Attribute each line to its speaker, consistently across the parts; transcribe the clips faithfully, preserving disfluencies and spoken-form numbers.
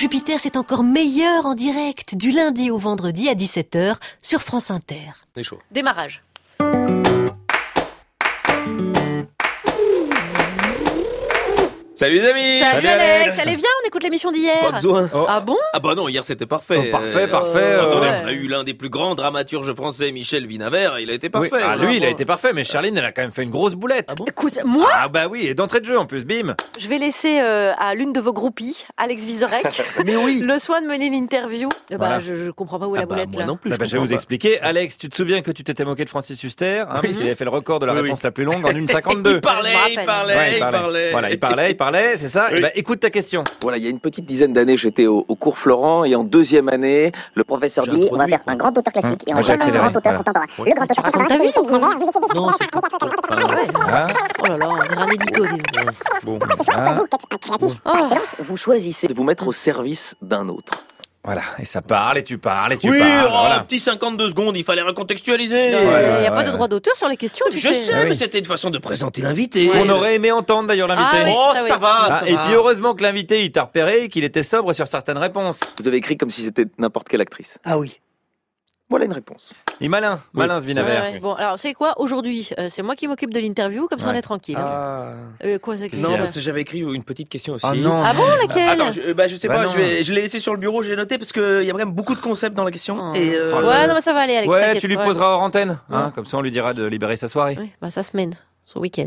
Speaker 1: Jupiter, c'est encore meilleur en direct, du lundi au vendredi à dix-sept heures sur France Inter.
Speaker 2: C'est chaud.
Speaker 1: Démarrage.
Speaker 2: Salut les amis.
Speaker 1: Salut,
Speaker 3: Salut
Speaker 1: Alex.
Speaker 3: Alex.
Speaker 1: Allez, viens, on écoute l'émission d'hier.
Speaker 2: Pas besoin.
Speaker 3: Oh.
Speaker 1: Ah bon?
Speaker 2: Ah bah non, hier c'était parfait.
Speaker 3: Oh, parfait,
Speaker 2: Euh,
Speaker 3: parfait.
Speaker 2: euh, Attendez,
Speaker 1: ouais.
Speaker 2: on a eu l'un des plus grands dramaturges français, Michel Vinavert, il a été
Speaker 3: Oui.
Speaker 2: parfait.
Speaker 3: Ah,
Speaker 2: voilà.
Speaker 3: lui, il a été parfait, mais Charline, elle a quand même fait une grosse boulette.
Speaker 2: Ah bon
Speaker 1: Écoute, moi,
Speaker 3: Ah bah oui, et d'entrée de jeu en plus, bim.
Speaker 1: je vais laisser euh, à l'une de vos groupies, Alex Vizorek,
Speaker 3: Mais oui.
Speaker 1: le soin de mener l'interview. Eh bah,
Speaker 3: Voilà.
Speaker 1: je, je comprends pas où est
Speaker 2: Ah
Speaker 1: la
Speaker 2: bah,
Speaker 1: boulette,
Speaker 2: moi
Speaker 1: là.
Speaker 2: non plus.
Speaker 3: Bah,
Speaker 2: je
Speaker 3: bah, je vais
Speaker 2: comprends
Speaker 3: vous
Speaker 2: pas.
Speaker 3: expliquer. Alex, tu te souviens que tu t'étais moqué de Francis Huster, hein, parce qu'il avait fait le record de la
Speaker 2: Oui,
Speaker 3: réponse
Speaker 2: oui.
Speaker 3: la plus longue en une cinquante-deux.
Speaker 2: Il parlait,
Speaker 1: Je me
Speaker 2: il
Speaker 1: rappelle.
Speaker 2: parlait,
Speaker 3: Ouais,
Speaker 2: il parlait.
Speaker 3: Voilà, il parlait, il parlait, c'est ça.
Speaker 2: Oui.
Speaker 3: Et bah, écoute ta question.
Speaker 4: Voilà, il y a une petite dizaine d'années, j'étais au, au cours Florent et en deuxième année, le
Speaker 5: professeur
Speaker 4: J'ai
Speaker 5: dit, on va
Speaker 4: introduit,
Speaker 5: faire
Speaker 4: quoi.
Speaker 5: un grand auteur classique et on
Speaker 3: Moi,
Speaker 5: va
Speaker 3: j'ai
Speaker 5: faire un
Speaker 3: accéléré,
Speaker 5: grand auteur
Speaker 3: voilà.
Speaker 5: contemporain.
Speaker 3: Oui.
Speaker 5: Le grand
Speaker 1: Tu
Speaker 5: auteur
Speaker 1: racontes ta
Speaker 5: contemporain,
Speaker 1: vie,
Speaker 5: c'est
Speaker 1: quoi.
Speaker 5: Michel Vinavert, vous étiez
Speaker 2: Non,
Speaker 5: déjà
Speaker 2: c'est
Speaker 5: sur
Speaker 2: pas-
Speaker 5: la
Speaker 2: pas-
Speaker 3: Hein
Speaker 1: Oh là là, on dirait un édito. dis donc.
Speaker 3: Bon.
Speaker 5: Ce soir,
Speaker 3: Hein
Speaker 5: vous qui êtes un créatif
Speaker 1: Oh.
Speaker 5: par excellence,
Speaker 4: vous choisissez de vous mettre au service d'un autre.
Speaker 3: Voilà, et ça parle, et tu parles, et tu
Speaker 2: Oui,
Speaker 3: parles.
Speaker 2: oh,
Speaker 3: Voilà.
Speaker 2: petit cinquante-deux secondes, il fallait recontextualiser.
Speaker 1: Il
Speaker 3: Ouais,
Speaker 1: n'y a
Speaker 3: ouais,
Speaker 1: pas
Speaker 3: ouais,
Speaker 1: de
Speaker 3: ouais.
Speaker 1: droit d'auteur sur les questions, tu
Speaker 2: Je
Speaker 1: sais.
Speaker 2: sais,
Speaker 3: Ah oui.
Speaker 2: mais c'était une façon de présenter l'invité.
Speaker 3: On aurait aimé entendre d'ailleurs l'invité.
Speaker 1: Ah oui.
Speaker 2: Oh,
Speaker 1: ça,
Speaker 2: ça
Speaker 1: oui.
Speaker 2: va,
Speaker 3: Ah,
Speaker 2: ça
Speaker 3: et
Speaker 2: va.
Speaker 3: puis heureusement que l'invité, il t'a repéré et qu'il était sobre sur certaines réponses.
Speaker 4: Vous avez écrit comme si c'était n'importe quelle actrice.
Speaker 5: Ah oui.
Speaker 4: Voilà une réponse.
Speaker 3: Il est malin, malin ce
Speaker 1: Ouais,
Speaker 3: Vinavert.
Speaker 1: ouais. Bon, alors, c'est quoi, aujourd'hui, euh, c'est moi qui m'occupe de l'interview, comme ça on
Speaker 3: Ouais.
Speaker 1: est tranquille.
Speaker 2: Ah.
Speaker 1: Euh, quoi, c'est que
Speaker 2: Non,
Speaker 1: c'est
Speaker 2: parce que j'avais écrit une petite question aussi.
Speaker 3: Ah non.
Speaker 1: Ah bon, laquelle?
Speaker 2: Attends, je, euh, bah, je sais
Speaker 3: Bah
Speaker 2: pas,
Speaker 3: non.
Speaker 2: je, vais, je l'ai laissé sur le bureau, j'ai noté parce qu'il y a quand même beaucoup de concepts dans la question.
Speaker 1: Oh.
Speaker 2: Et euh,
Speaker 1: Ouais, non, mais ça va aller, Alex.
Speaker 3: Ouais,
Speaker 1: t'inquiète,
Speaker 3: tu lui
Speaker 1: ouais.
Speaker 3: poseras hors antenne, hein,
Speaker 1: Ouais.
Speaker 3: comme ça on lui dira de libérer sa soirée.
Speaker 1: Oui, bah, ça se mène, ce week-end.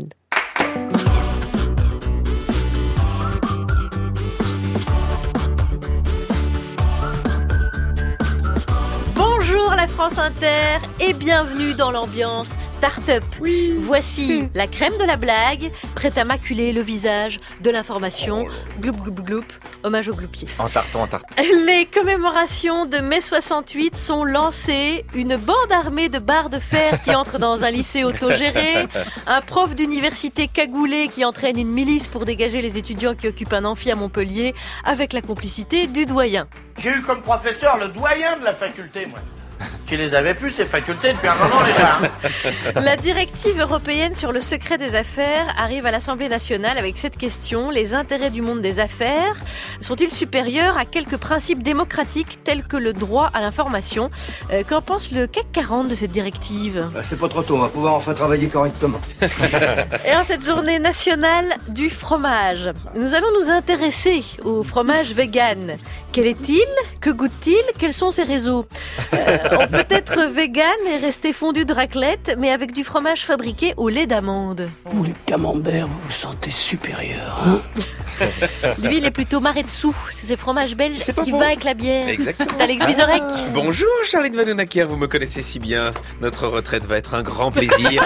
Speaker 1: Bonjour la France Inter et bienvenue dans l'ambiance Start-up. Voici la crème de la blague, prête à maculer le visage de l'information. Gloup gloup gloup, hommage au gloupier.
Speaker 3: En tarton, en tarton.
Speaker 1: Les commémorations de mai soixante-huit sont lancées. Une bande armée de barres de fer qui entre dans un lycée autogéré. Un prof d'université cagoulé qui entraîne une milice pour dégager les étudiants qui occupent un amphi à Montpellier avec la complicité du doyen.
Speaker 6: J'ai eu comme professeur le doyen de la faculté, moi. Qui les avait plus, ces facultés, depuis un moment déjà. hein.
Speaker 1: La directive européenne sur le secret des affaires arrive à l'Assemblée nationale avec cette question. Les intérêts du monde des affaires sont-ils supérieurs à quelques principes démocratiques tels que le droit à l'information? Euh, Qu'en pense le C A C quarante de cette directive?
Speaker 7: Bah, c'est pas trop tôt, on va pouvoir enfin travailler correctement.
Speaker 1: Et en cette journée nationale du fromage, nous allons nous intéresser au fromage vegan. Quel est-il? Que goûte-t-il? Quels sont ses réseaux? Euh, On peut être vegan et rester fondu de raclette, mais avec du fromage fabriqué au lait d'amande.
Speaker 7: Vous les camemberts, vous vous sentez supérieur, hein?
Speaker 1: Lui, il est plutôt marais dessous. C'est ces fromages belges
Speaker 2: C'est pas
Speaker 1: qui
Speaker 2: faux.
Speaker 1: va avec la bière.
Speaker 2: Exactement.
Speaker 1: C'est Alex Vizorek.
Speaker 2: Bonjour Charline Vanhoenacker, vous me connaissez si bien. Notre retraite va être un grand plaisir.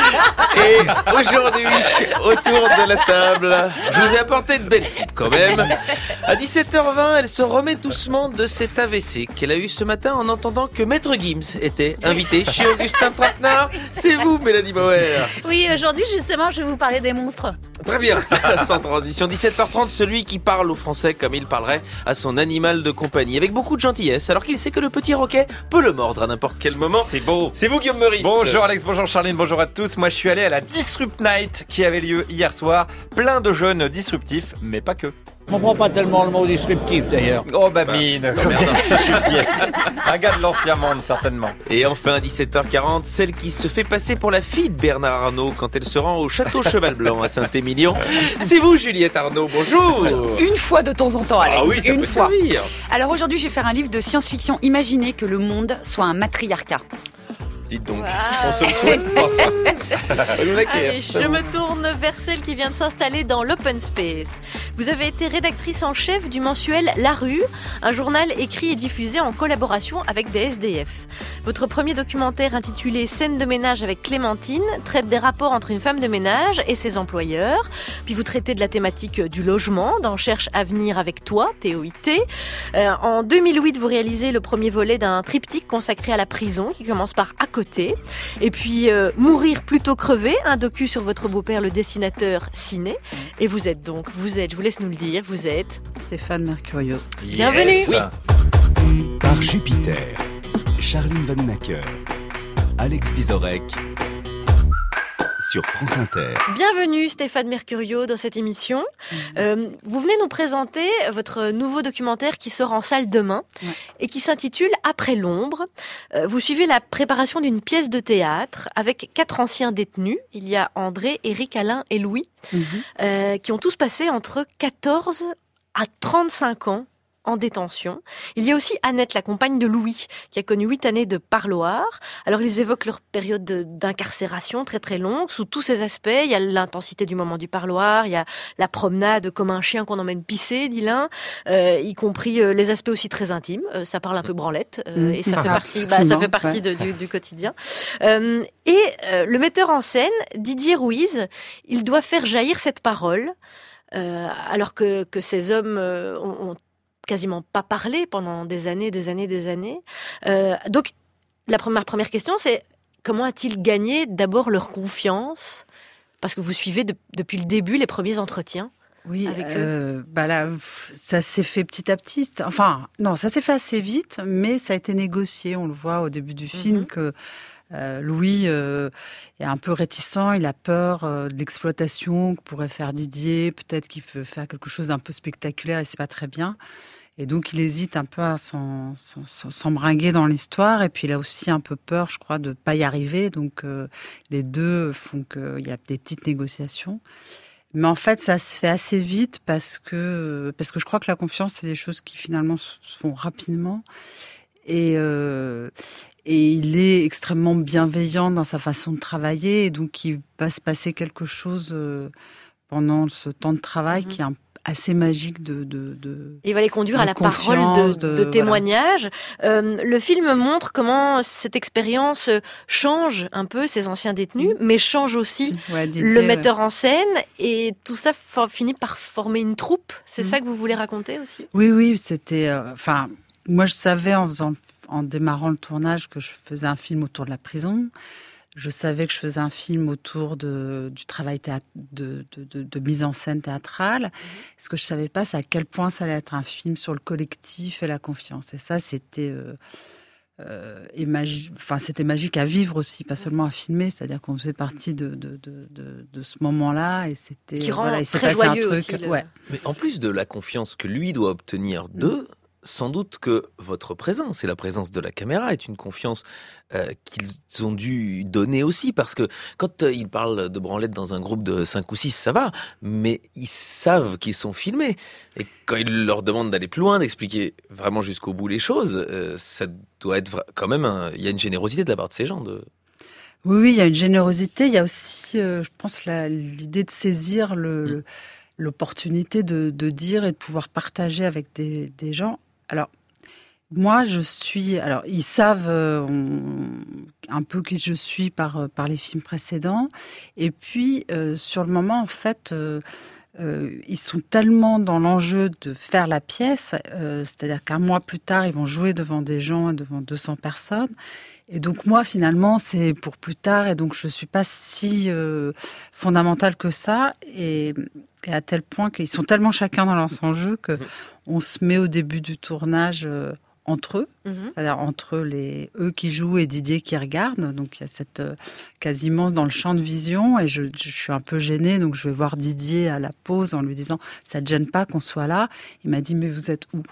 Speaker 2: Et aujourd'hui, autour de la table, je vous ai apporté de belles coupes quand même. À dix-sept heures vingt, elle se remet doucement de cet A V C qu'elle a eu ce matin en entendant que Maître Gims était invité chez Augustin Trapenard. C'est vous, Mélanie Bauer.
Speaker 8: Oui, aujourd'hui, justement, je vais vous parler des monstres.
Speaker 2: Très bien, sans transition. dix-sept heures trente, celui qui parle au français comme il parlerait à son animal de compagnie, avec beaucoup de gentillesse, alors qu'il sait que le petit roquet peut le mordre à n'importe quel moment.
Speaker 3: C'est beau.
Speaker 2: C'est vous, Guillaume Meurice.
Speaker 3: Bonjour Alex, bonjour Charline, bonjour à tous. Moi je suis allé à la Disrupt Night qui avait lieu hier soir. Plein de jeunes disruptifs, mais pas que.
Speaker 7: Je comprends pas tellement le mot disruptif d'ailleurs.
Speaker 3: Oh babine, comme dit Juliette. Un gars de l'ancien monde certainement.
Speaker 2: Et enfin, à dix-sept heures quarante, celle qui se fait passer pour la fille de Bernard Arnault quand elle se rend au château Cheval Blanc à Saint-Émilion. C'est vous, Juliette Arnault, bonjour.
Speaker 9: Une fois de temps en temps, Alex.
Speaker 2: Ah oui, ça
Speaker 9: une
Speaker 2: peut
Speaker 9: fois.
Speaker 2: servir.
Speaker 9: Alors aujourd'hui, je vais faire un livre de science-fiction. Imaginez que le monde soit un matriarcat.
Speaker 2: Dites donc,
Speaker 8: Wow.
Speaker 2: on se le souhaite pas ça. Vanhoenacker,
Speaker 1: Allez, je me tourne vers celle qui vient de s'installer dans l'open space. Vous avez été rédactrice en chef du mensuel La Rue, un journal écrit et diffusé en collaboration avec des S D F. Votre premier documentaire intitulé Scène de ménage avec Clémentine traite des rapports entre une femme de ménage et ses employeurs. Puis vous traitez de la thématique du logement dans Cherche Avenir avec toi, T O I T. Euh, en deux mille huit, vous réalisez le premier volet d'un triptyque consacré à la prison qui commence par À côté. Et puis euh, Mourir plutôt crever, un docu sur votre beau-père le dessinateur Ciné. Et vous êtes donc, vous êtes, je vous laisse nous le dire, vous êtes
Speaker 9: Stéphane Mercurio.
Speaker 1: Bienvenue.
Speaker 3: Yes.
Speaker 2: Oui.
Speaker 10: Par Jupiter, Charline Vanhoenacker, Alex Vizorek,
Speaker 5: sur France Inter.
Speaker 1: Bienvenue Stéphane Mercurio dans cette émission. Euh, vous venez nous présenter votre nouveau documentaire qui sort en salle demain ouais. et qui s'intitule Après l'ombre. Euh, vous suivez la préparation d'une pièce de théâtre avec quatre anciens détenus. Il y a André, Éric, Alain et Louis mm-hmm. euh, qui ont tous passé entre quatorze à trente-cinq ans en détention. Il y a aussi Annette, la compagne de Louis, qui a connu huit années de parloir. Alors, ils évoquent leur période de, d'incarcération très très longue, sous tous ses aspects. Il y a l'intensité du moment du parloir, il y a la promenade comme un chien qu'on emmène pisser, dit l'un, euh, y compris euh, les aspects aussi très intimes. Euh, ça parle un peu branlette, euh, mmh. et ça fait partie, bah, ça fait partie ouais. de, du, du quotidien. Euh, et euh, le metteur en scène, Didier Ruiz, il doit faire jaillir cette parole, euh, alors que, que ces hommes euh, ont, ont quasiment pas parlé pendant des années, des années, des années. Euh, donc, la première, première question, c'est comment a-t-il gagné d'abord leur confiance ? Parce que vous suivez de, depuis le début les premiers entretiens.
Speaker 10: Oui,
Speaker 1: avec
Speaker 10: euh,
Speaker 1: eux.
Speaker 10: Bah là, ça s'est fait petit à petit. Enfin, non, ça s'est fait assez vite, mais ça a été négocié. On le voit au début du film mm-hmm. que Euh, Louis euh, est un peu réticent, il a peur euh, de l'exploitation que pourrait faire Didier, peut-être qu'il veut faire quelque chose d'un peu spectaculaire et c'est pas très bien. Et donc il hésite un peu à s'en, s'en, s'embringuer dans l'histoire et puis il a aussi un peu peur, je crois, de pas y arriver. Donc euh, les deux font qu'il y a des petites négociations. Mais en fait, ça se fait assez vite parce que, parce que je crois que la confiance, c'est des choses qui finalement se font rapidement. Et... Euh, Et il est extrêmement bienveillant dans sa façon de travailler. Et donc, il va se passer quelque chose pendant ce temps de travail mmh. qui est un, assez magique de, de, de
Speaker 1: Il va les conduire à la parole de, de, de témoignage. Voilà. Euh, le film montre comment cette expérience change un peu ces anciens détenus, mmh. mais change aussi
Speaker 10: ouais, Didier,
Speaker 1: le metteur
Speaker 10: ouais.
Speaker 1: en scène. Et tout ça for, finit par former une troupe. C'est mmh. ça que vous voulez raconter aussi ?
Speaker 10: Oui, oui. C'était... Enfin, euh, moi, je savais en faisant... en démarrant le tournage que je faisais un film autour de la prison. Je savais que je faisais un film autour de, du travail théâtre, de, de, de, de mise en scène théâtrale. Mmh. Ce que je ne savais pas, c'est à quel point ça allait être un film sur le collectif et la confiance. Et ça, c'était, euh, euh, et magi- enfin, c'était magique à vivre aussi, pas seulement à filmer. C'est-à-dire qu'on faisait partie de, de, de, de, de ce moment-là. Et c'était,
Speaker 1: ce qui rend
Speaker 10: voilà, il s'est
Speaker 1: très
Speaker 10: passé
Speaker 1: joyeux
Speaker 10: un truc.
Speaker 1: Aussi, le...
Speaker 2: ouais. Mais en plus de la confiance que lui doit obtenir d'eux, mmh. sans doute que votre présence et la présence de la caméra est une confiance euh, qu'ils ont dû donner aussi, parce que quand euh, ils parlent de branlette dans un groupe de cinq ou six, ça va, mais ils savent qu'ils sont filmés. Et quand ils leur demandent d'aller plus loin, d'expliquer vraiment jusqu'au bout les choses, euh, ça doit être quand même... Un... Il y a une générosité de la part de ces gens. De...
Speaker 10: Oui, oui, il y a une générosité. Il y a aussi, euh, je pense, la, l'idée de saisir le, mmh. le, l'opportunité de, de dire et de pouvoir partager avec des, des gens. Alors, moi, je suis... Alors, ils savent euh, on, un peu qui je suis par, par les films précédents. Et puis, euh, sur le moment, en fait, euh, euh, ils sont tellement dans l'enjeu de faire la pièce, euh, c'est-à-dire qu'un mois plus tard, ils vont jouer devant des gens, devant deux cents personnes. Et donc, moi, finalement, c'est pour plus tard. Et donc, je ne suis pas si euh, fondamentale que ça. Et, et à tel point qu'ils sont tellement chacun dans leurs enjeux que... On se met au début du tournage euh, entre eux, mmh. c'est-à-dire entre les, eux qui jouent et Didier qui regarde. Donc il y a cette euh, quasiment dans le champ de vision et je, je suis un peu gênée, donc je vais voir Didier à la pause en lui disant « ça te gêne pas qu'on soit là ?» Il m'a dit « mais vous êtes où ?»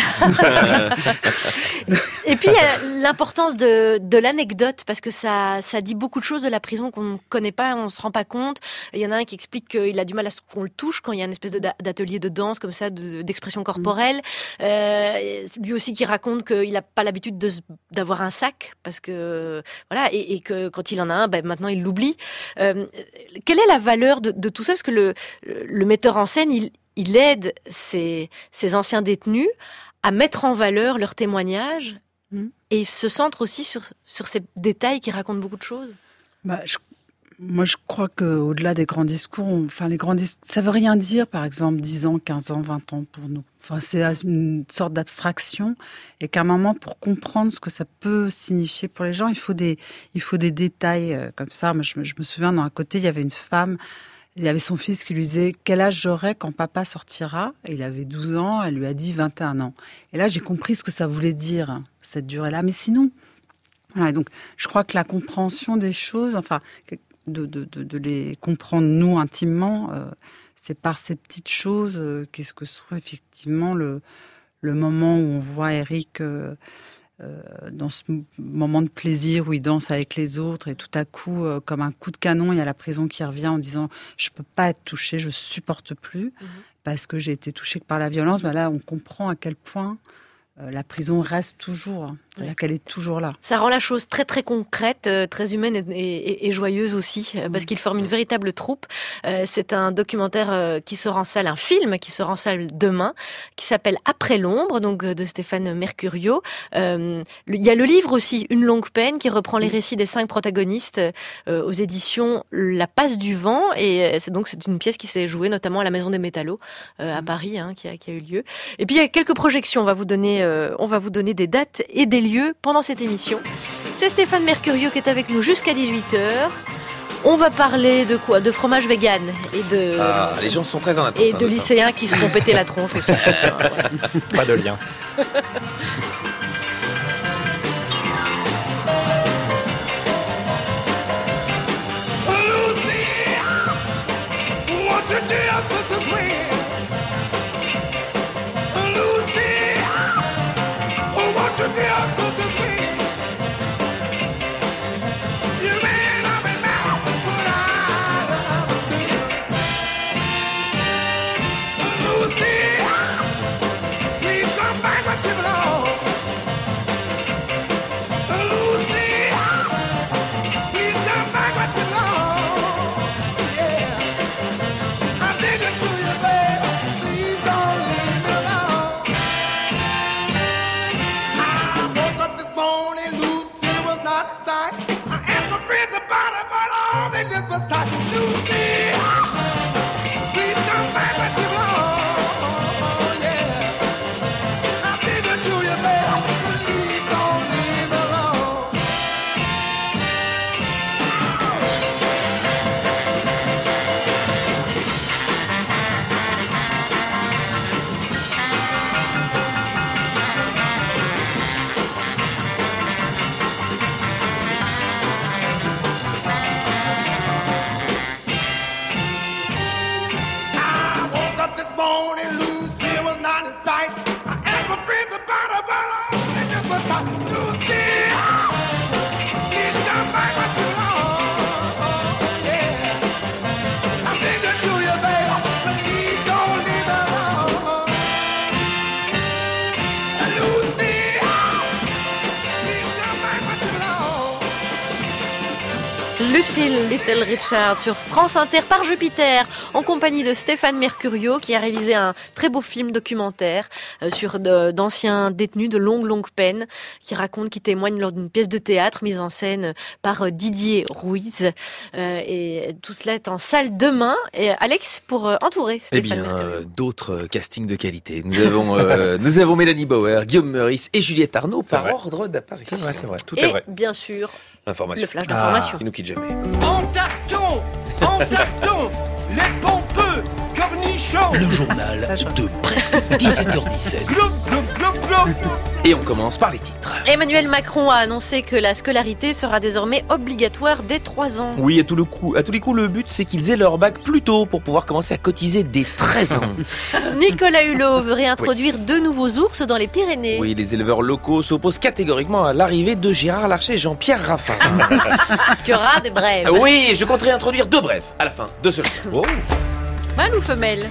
Speaker 1: Et puis il y a l'importance de, de l'anecdote, parce que ça, ça dit beaucoup de choses de la prison qu'on ne connaît pas, on ne se rend pas compte. Il y en a un qui explique qu'il a du mal à ce qu'on le touche quand il y a une espèce de, d'atelier de danse comme ça, de, d'expression corporelle. Mmh. Euh, lui aussi qui raconte qu'il n'a pas l'habitude de, d'avoir un sac, parce que voilà, et, et que quand il en a un, ben, maintenant il l'oublie. Euh, quelle est la valeur de, de tout ça ? Parce que le, le metteur en scène, il Il aide ces, ces anciens détenus à mettre en valeur leurs témoignages mmh. et il se centre aussi sur, sur ces détails qui racontent beaucoup de choses.
Speaker 10: Bah, je, moi, je crois qu'au-delà des grands discours, on, enfin, les grands dis- ça ne veut rien dire, par exemple, dix ans, quinze ans, vingt ans pour nous. Enfin, c'est une sorte d'abstraction et qu'à un moment, pour comprendre ce que ça peut signifier pour les gens, il faut des, il faut des détails euh, comme ça. Moi, je, je me souviens, dans un côté, il y avait une femme... Il y avait son fils qui lui disait « Quel âge j'aurai quand papa sortira ?» Et il avait douze ans, elle lui a dit vingt et un ans. Et là, j'ai compris ce que ça voulait dire, cette durée-là. Mais sinon, voilà, donc, je crois que la compréhension des choses, enfin, de, de, de, de les comprendre, nous, intimement. Euh, c'est par ces petites choses, euh, qu'est-ce que soit effectivement le, le moment où on voit Eric euh, euh, dans ce moment de plaisir où il danse avec les autres et tout à coup, euh, comme un coup de canon, il y a la prison qui revient en disant « je peux pas être touché, je supporte plus mmh. parce que j'ai été touché par la violence ». Ben là, on comprend à quel point euh, la prison reste toujours, c'est-à-dire qu'elle est toujours là.
Speaker 1: Ça rend la chose très très concrète, euh, très humaine et, et, et joyeuse aussi, euh, parce qu'ils forment une véritable troupe. Euh, c'est un documentaire euh, qui sort en salle, un film qui sort en salle demain, qui s'appelle Après l'ombre, donc euh, de Stéphane Mercurio. Euh, il y a le livre aussi, Une longue peine, qui reprend les récits des cinq protagonistes euh, aux éditions La Passe du Vent, et c'est donc c'est une pièce qui s'est jouée notamment à la Maison des Métallos euh, à Paris, hein, qui a, qui a eu lieu. Et puis il y a quelques projections. On va vous donner, euh, on va vous donner des dates et des lieux pendant cette émission. C'est Stéphane Mercurio qui est avec nous jusqu'à dix-huit heures. On va parler de quoi? De fromage vegan et de...
Speaker 2: Ah, les gens sont très en attente.
Speaker 1: Et
Speaker 2: hein,
Speaker 1: de,
Speaker 2: de
Speaker 1: lycéens
Speaker 2: ça.
Speaker 1: qui se font péter la tronche aussi. Voilà.
Speaker 3: Pas de lien.
Speaker 1: Lucille Little Richard sur France Inter par Jupiter, en compagnie de Stéphane Mercurio, qui a réalisé un très beau film documentaire euh, sur de, d'anciens détenus de longue longue peine, qui raconte, qui témoigne lors d'une pièce de théâtre mise en scène par euh, Didier Ruiz. Euh, et tout cela est en salle demain. Et Alex, pour euh, entourer Stéphane
Speaker 2: Eh bien,
Speaker 1: Mercurio.
Speaker 2: euh, d'autres euh, castings de qualité. Nous avons, euh, nous avons Mélanie Bauer, Guillaume Meurice et Juliette Arnaud
Speaker 3: C'est
Speaker 2: par
Speaker 3: vrai.
Speaker 2: ordre d'apparition.
Speaker 3: C'est vrai, c'est vrai. Tout
Speaker 1: et
Speaker 3: est vrai.
Speaker 1: bien sûr,
Speaker 2: Information.
Speaker 1: le flash d'information.
Speaker 2: Ah, qui nous quitte jamais.
Speaker 5: En tarton, en tarton, les pompeux, cornichons.
Speaker 11: Le journal de presque dix-sept heures dix-sept.
Speaker 5: Glop, glop, glop, glop.
Speaker 2: Et on commence par les titres.
Speaker 1: Emmanuel Macron a annoncé que la scolarité sera désormais obligatoire dès trois ans.
Speaker 2: Oui, à, tout le coup, à tous les coups, le but, c'est qu'ils aient leur bac plus tôt pour pouvoir commencer à cotiser dès treize ans.
Speaker 1: Nicolas Hulot veut réintroduire oui. deux nouveaux ours dans les Pyrénées.
Speaker 2: Oui, les éleveurs locaux s'opposent catégoriquement à l'arrivée de Gérard Larcher et Jean-Pierre Raffarin.
Speaker 1: Qu'il y aura des brèves.
Speaker 2: Oui, je compte réintroduire deux brèves à la fin de ce jour. Oh.
Speaker 1: Mâle ou femelle?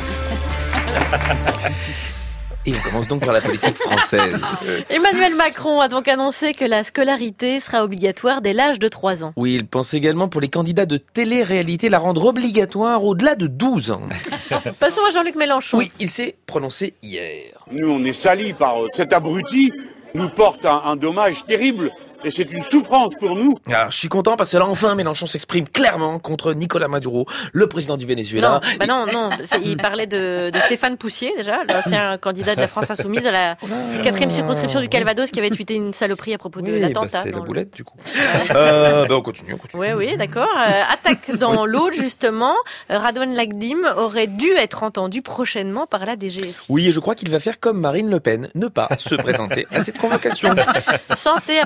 Speaker 2: Et on commence donc par la politique française.
Speaker 1: Emmanuel Macron a donc annoncé que la scolarité sera obligatoire dès l'âge de trois ans.
Speaker 2: Oui, il pense également pour les candidats de télé-réalité la rendre obligatoire au-delà de douze ans.
Speaker 1: Passons à Jean-Luc Mélenchon.
Speaker 2: Oui, il s'est prononcé hier.
Speaker 12: Nous, on est salis par cet abruti, nous porte un, un dommage terrible. Et c'est une souffrance pour nous.
Speaker 2: Alors, je suis content parce que là, enfin, Mélenchon s'exprime clairement contre Nicolas Maduro, le président du Venezuela.
Speaker 1: Non, bah non, non. Il parlait de, de Stéphane Poussier, déjà, l'ancien candidat de la France Insoumise à la quatrième circonscription du Calvados, qui avait tweeté une saloperie à propos de
Speaker 2: oui,
Speaker 1: l'attentat.
Speaker 2: Bah c'est la
Speaker 1: le...
Speaker 2: boulette, du coup. euh, bah on continue, on continue.
Speaker 1: Oui, oui, d'accord. Euh, attaque dans l'Aude, justement. Euh, Radouane Lagdim aurait dû être entendu prochainement par la D G S I.
Speaker 2: Oui, et je crois qu'il va faire comme Marine Le Pen, ne pas se présenter à cette convocation.
Speaker 1: Santé à présent.
Speaker 2: Oui.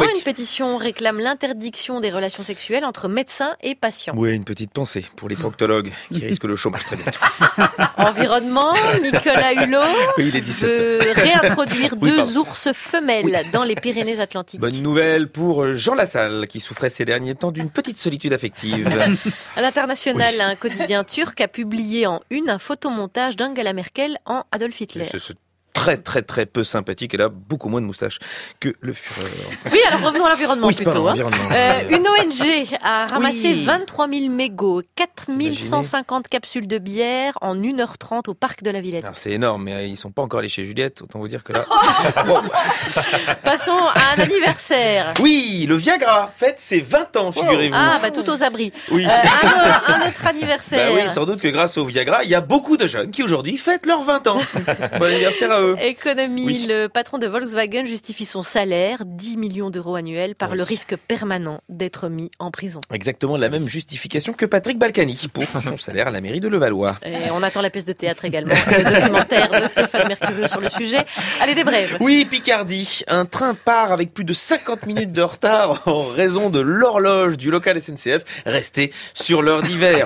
Speaker 1: oui. Une pétition réclame l'interdiction des relations sexuelles entre médecins et patients.
Speaker 2: Oui, une petite pensée pour les proctologues qui risquent le chômage très bientôt.
Speaker 1: Environnement, Nicolas Hulot
Speaker 2: oui, il est dix-sept
Speaker 1: veut
Speaker 2: heures.
Speaker 1: réintroduire
Speaker 2: oui,
Speaker 1: deux
Speaker 2: pardon.
Speaker 1: ours femelles oui. dans les Pyrénées-Atlantiques.
Speaker 2: Bonne nouvelle pour Jean Lassalle qui souffrait ces derniers temps d'une petite solitude affective.
Speaker 1: À l'international,
Speaker 2: oui.
Speaker 1: un quotidien turc a publié en une un photomontage d'Angela Merkel en Adolf Hitler.
Speaker 2: C'est, c'est très très très peu sympathique. Elle a beaucoup moins de moustaches que le Führer.
Speaker 1: Oui, alors revenons à l'environnement
Speaker 2: oui,
Speaker 1: plutôt.
Speaker 2: Pardon,
Speaker 1: hein.
Speaker 2: environnement.
Speaker 1: Euh, une O N G a ramassé
Speaker 2: oui.
Speaker 1: vingt-trois mille mégots, quatre mille cent cinquante capsules de bière en une heure trente au parc de la Villette.
Speaker 2: Alors c'est énorme, mais ils sont pas encore allés chez Juliette, autant vous dire que là...
Speaker 1: bon. Passons à un anniversaire.
Speaker 2: Oui, le Viagra fête ses vingt ans, figurez-vous.
Speaker 1: Ah, bah tout aux abris.
Speaker 2: Oui.
Speaker 1: Euh, un, un autre anniversaire.
Speaker 2: Bah oui, sans doute que grâce au Viagra, il y a beaucoup de jeunes qui aujourd'hui fêtent leurs vingt ans. Bon anniversaire à eux.
Speaker 1: Économie,
Speaker 2: oui.
Speaker 1: le patron de Volkswagen justifie son salaire, dix millions d'euros annuels, par oui. le risque permanent d'être mis en prison.
Speaker 2: Exactement la même justification que Patrick Balkany pour son salaire à la mairie de Levallois.
Speaker 1: Et on attend la pièce de théâtre également, le documentaire de Stéphane Mercurieux sur le sujet. Allez, des brèves.
Speaker 2: Oui, Picardie. Un train part avec plus de cinquante minutes de retard en raison de l'horloge du local S N C F resté sur l'heure d'hiver.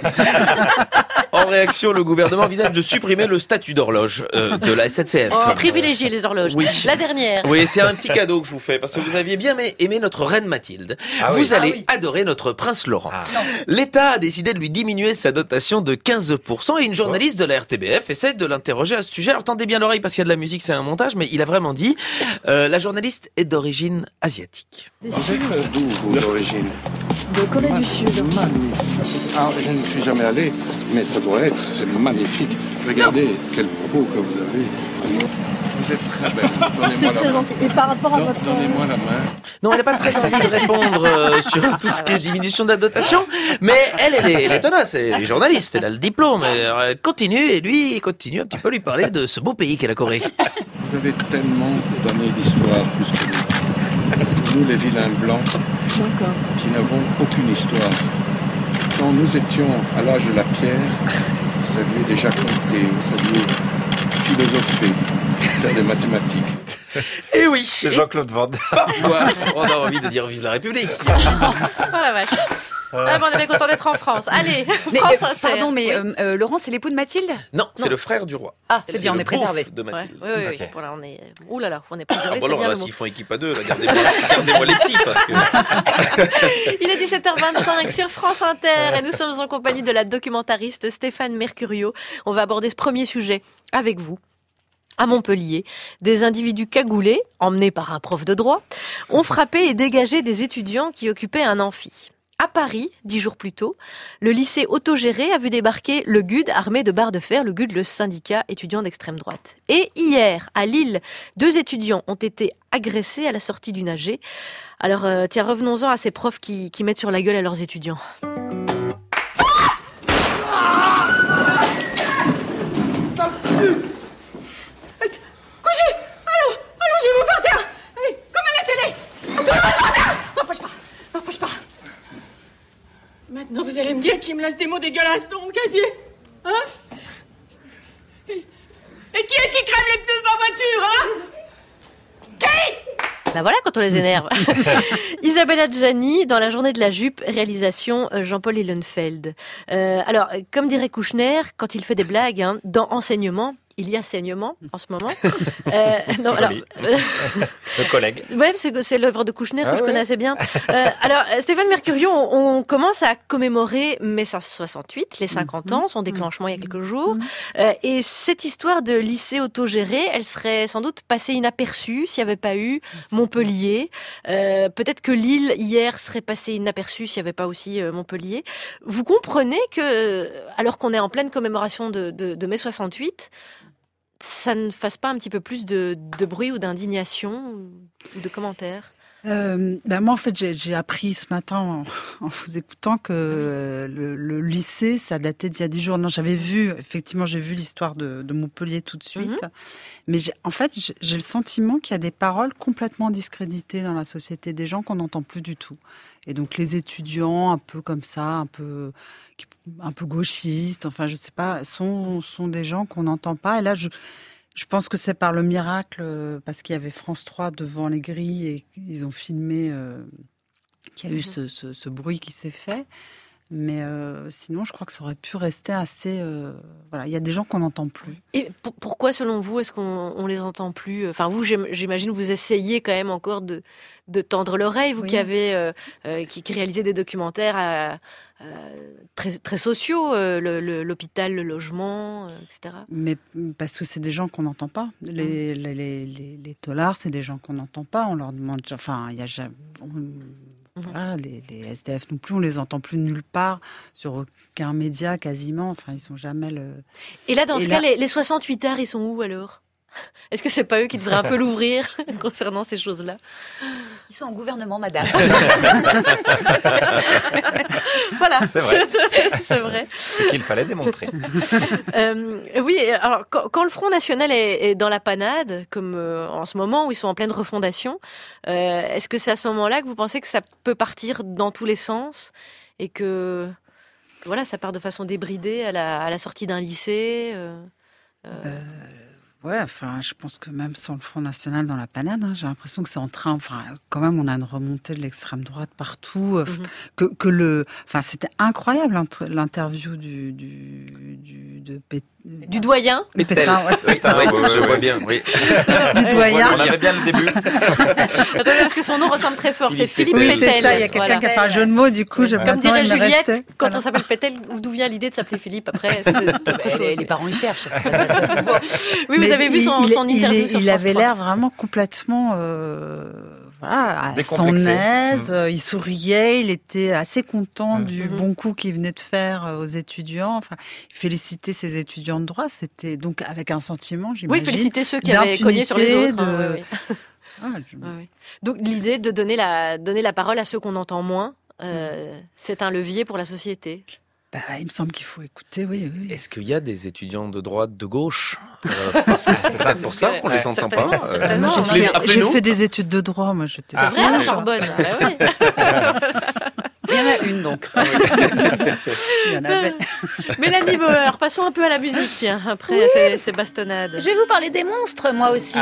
Speaker 2: En réaction, le gouvernement envisage de supprimer le statut d'horloge euh, de la S N C F.
Speaker 1: Oh, privilégier les horloges.
Speaker 2: Oui.
Speaker 1: La dernière.
Speaker 2: Oui, c'est un petit cadeau que je vous fais parce que vous aviez bien aimé notre reine Mathilde. Ah vous oui. allez ah oui. adorer notre prince Laurent. Ah. L'État a décidé de lui diminuer sa dotation de quinze pour cent et une journaliste de la R T B F essaie de l'interroger à ce sujet. Alors tendez bien l'oreille parce qu'il y a de la musique, c'est un montage, mais il a vraiment dit euh, la journaliste est d'origine asiatique.
Speaker 13: Vous êtes d'où, vous, d'origine?
Speaker 14: De Corée du Sud.
Speaker 13: Magnifique. Ah, je ne suis jamais allé, mais ça doit être, c'est magnifique. Regardez quelle peau que vous avez. Vous êtes très belle.
Speaker 14: C'est très gentil. Et par rapport à
Speaker 13: Don,
Speaker 14: votre...
Speaker 13: Donnez-moi la main.
Speaker 2: Non, elle n'a pas très envie de répondre euh, sur tout ce qui est diminution de la dotation, mais elle, elle est, elle est tenace, elle est journaliste, elle a le diplôme, elle continue, et lui, il continue un petit peu à lui parler de ce beau pays qu'est la Corée.
Speaker 13: Vous avez tellement donné d'histoire plus que nous. Nous, les vilains blancs, qui n'avons aucune histoire. Quand nous étions à l'âge de la pierre, vous saviez déjà compter, vous saviez philosopher, faire des mathématiques.
Speaker 3: Et oui, c'est Jean-Claude Van Damme.
Speaker 2: Parfois, on a envie de dire vive la République.
Speaker 1: Oh la vache. Ah, bon, on est bien content d'être en France. Allez,
Speaker 9: mais,
Speaker 1: France
Speaker 9: euh,
Speaker 1: Inter.
Speaker 9: Pardon, mais
Speaker 1: oui.
Speaker 9: euh, euh, Laurent, c'est l'époux de Mathilde?
Speaker 2: Non, c'est non. le frère du roi.
Speaker 9: Ah, c'est, c'est bien, on est préservé.
Speaker 2: De Mathilde.
Speaker 1: Ouais, oui, oui, okay. Voilà, on est. Ouh là là, on est préservé.
Speaker 2: Ah, bon,
Speaker 1: c'est
Speaker 2: alors
Speaker 1: bien
Speaker 2: là,
Speaker 1: le mot.
Speaker 2: s'ils font équipe à deux, là, gardez-moi, gardez-moi les petits parce que.
Speaker 1: Il est dix-sept heures vingt-cinq sur France Inter et nous sommes en compagnie de la documentariste Stéphane Mercurio. On va aborder ce premier sujet avec vous. À Montpellier, des individus cagoulés, emmenés par un prof de droit, ont frappé et dégagé des étudiants qui occupaient un amphi. À Paris, dix jours plus tôt, le lycée autogéré a vu débarquer le G U D armé de barres de fer, le G U D, le syndicat étudiant d'extrême droite. Et hier, à Lille, deux étudiants ont été agressés à la sortie d'une A G. Alors, euh, tiens, revenons-en à ces profs qui, qui mettent sur la gueule à leurs étudiants.
Speaker 15: Allongez-vous par terre. Allez, comme à la télé. Allongez-vous par terre. M'approche pas. M'approche pas. Maintenant, vous allez me dire qu'il me laisse des mots dégueulasses dans mon casier. Hein? Et, et qui est-ce qui crème les pneus de ma voiture, hein? Qui?
Speaker 1: Ben voilà quand on les énerve. Isabelle Adjani, dans la journée de la jupe, réalisation Jean-Paul Ehlenfeld. Euh, alors, comme dirait Kouchner, quand il fait des blagues, hein, dans enseignement, il y a saignement en ce moment. Euh, non, alors, euh,
Speaker 3: le collègue.
Speaker 1: Ouais, c'est, c'est l'œuvre de Kouchner ah que ouais. je connais assez bien. Euh, alors, Stéphane Mercurio, on, on commence à commémorer mai soixante-huit, les cinquante mmh. ans, son déclenchement mmh. il y a quelques jours. Mmh. Euh, et cette histoire de lycée autogéré, elle serait sans doute passée inaperçue s'il n'y avait pas eu Montpellier. Euh, peut-être que Lille, hier, serait passée inaperçue s'il n'y avait pas aussi euh, Montpellier. Vous comprenez que, alors qu'on est en pleine commémoration de, de, de mai soixante-huit, ça ne fasse pas un petit peu plus de, de bruit ou d'indignation ou de commentaires?
Speaker 10: Euh, ben moi, en fait, j'ai, j'ai appris ce matin en, en vous écoutant que euh, le, le lycée, ça datait d'il y a dix jours. Non, j'avais vu, effectivement, j'ai vu l'histoire de, de Montpellier tout de suite. Mm-hmm. Mais j'ai, en fait, j'ai, j'ai le sentiment qu'il y a des paroles complètement discréditées dans la société, des gens qu'on n'entend plus du tout. Et donc, les étudiants, un peu comme ça, un peu, un peu gauchistes, enfin, je sais pas, sont, sont des gens qu'on n'entend pas. Et là, je, Je pense que c'est par le miracle, euh, parce qu'il y avait France trois devant les grilles et ils ont filmé euh, qu'il y a eu ce, ce, ce bruit qui s'est fait. Mais euh, sinon, je crois que ça aurait pu rester assez... Euh, voilà, il y a des gens qu'on n'entend plus.
Speaker 1: Et p- pourquoi, selon vous, est-ce qu'on on les entend plus ? Enfin, vous, j'im- j'imagine, vous essayez quand même encore de, de tendre l'oreille, vous
Speaker 10: Oui.
Speaker 1: qui avez euh, euh, qui, qui réalisez des documentaires à, à, très, très sociaux, euh, le, le, l'hôpital, le logement, euh, et cetera.
Speaker 10: Mais parce que c'est des gens qu'on n'entend pas. Les, les, les, les, les taulards, c'est des gens qu'on n'entend pas. On leur demande... Enfin, il y a jamais... on- Voilà, les, les S D F non plus, on les entend plus nulle part, sur aucun média quasiment. Enfin, ils sont jamais le.
Speaker 1: Et là, dans
Speaker 10: Et
Speaker 1: ce
Speaker 10: là-
Speaker 1: cas, les, les soixante-huit arts, ils sont où alors ? Est-ce que c'est pas eux qui devraient un peu l'ouvrir concernant ces choses-là ?
Speaker 9: Ils sont au gouvernement, madame.
Speaker 1: Voilà,
Speaker 3: C'est vrai.
Speaker 1: c'est vrai.
Speaker 3: Ce qu'il fallait démontrer.
Speaker 1: Euh, oui, alors quand, quand le Front National est, est dans la panade, comme euh, en ce moment où ils sont en pleine refondation, euh, est-ce que c'est à ce moment-là que vous pensez que ça peut partir dans tous les sens et que voilà, ça part de façon débridée à la, à la sortie d'un lycée euh, euh...
Speaker 10: Euh, ouais, enfin, je pense que même sans le Front National dans la panade, hein, j'ai l'impression que c'est en train. Enfin, quand même, on a une remontée de l'extrême droite partout. euh,
Speaker 1: Mhm.
Speaker 10: que, que le. Enfin, c'était incroyable l'int- l'interview du du du de Pét-
Speaker 1: du doyen.
Speaker 10: de Pétain, ouais.
Speaker 2: Oui, oui, je vois bien, oui.
Speaker 10: Du doyen.
Speaker 3: On avait bien le début.
Speaker 1: Attendez, parce que son nom ressemble très fort, c'est Philippe
Speaker 10: Oui,
Speaker 1: Pétel.
Speaker 10: c'est ça. Il y a quelqu'un
Speaker 1: Voilà.
Speaker 10: qui a fait un jeu de mots. Du coup, je
Speaker 1: Comme
Speaker 10: maintenant,
Speaker 1: dirait
Speaker 10: il me
Speaker 1: Juliette,
Speaker 10: restait-
Speaker 1: quand
Speaker 10: voilà.
Speaker 1: on s'appelle Pétel, d'où vient l'idée de s'appeler Philippe après c'est autre chose.
Speaker 9: les, les parents y cherchent. Ça, ça, ça se voit.
Speaker 1: Oui, vous
Speaker 10: Mais
Speaker 1: avez vu
Speaker 10: il-
Speaker 1: son,
Speaker 10: il,
Speaker 1: son
Speaker 10: il
Speaker 1: interview
Speaker 10: est-
Speaker 1: sur
Speaker 10: il
Speaker 1: France
Speaker 10: avait
Speaker 1: trois.
Speaker 10: l'air vraiment complètement, euh, voilà, à son
Speaker 3: Décomplexé.
Speaker 10: aise.
Speaker 3: Mmh.
Speaker 10: euh, Il souriait, il était assez content
Speaker 3: Mmh.
Speaker 10: du
Speaker 1: Mhm.
Speaker 10: bon coup qu'il venait de faire euh, aux étudiants. Enfin, il félicitait ses étudiants de droit. C'était donc avec un sentiment,
Speaker 1: Oui,
Speaker 10: j'imagine.
Speaker 1: féliciter ceux qui avaient cogné sur les autres.
Speaker 10: d'impunité,
Speaker 1: hein,
Speaker 10: de-
Speaker 1: ouais, ouais.
Speaker 10: Ah, je-
Speaker 1: Ouais, ouais. Donc l'idée de donner la, donner la parole à ceux qu'on entend moins, euh, c'est un levier pour la société.
Speaker 10: bah, il me semble qu'il faut écouter, oui. oui.
Speaker 2: Est-ce qu'il y a des étudiants de droite, de gauche euh, Parce que c'est peut-être pour ça qu'on les entend pas.
Speaker 1: Certainement,
Speaker 2: Euh,
Speaker 1: certainement.
Speaker 10: Moi, j'ai
Speaker 1: Appelez-
Speaker 10: fait, j'ai
Speaker 2: appelez-nous.
Speaker 10: fait des études de droit, moi. J'étais
Speaker 1: C'est
Speaker 2: Ah.
Speaker 1: vrai, à la Sorbonne. Ah, ouais.
Speaker 9: Il y en a une, donc.
Speaker 10: Il y en avait.
Speaker 1: Mélanie Bauer, passons un peu à la musique, tiens, après
Speaker 8: Oui.
Speaker 1: ces, ces bastonnades.
Speaker 8: Je vais vous parler des monstres, moi aussi.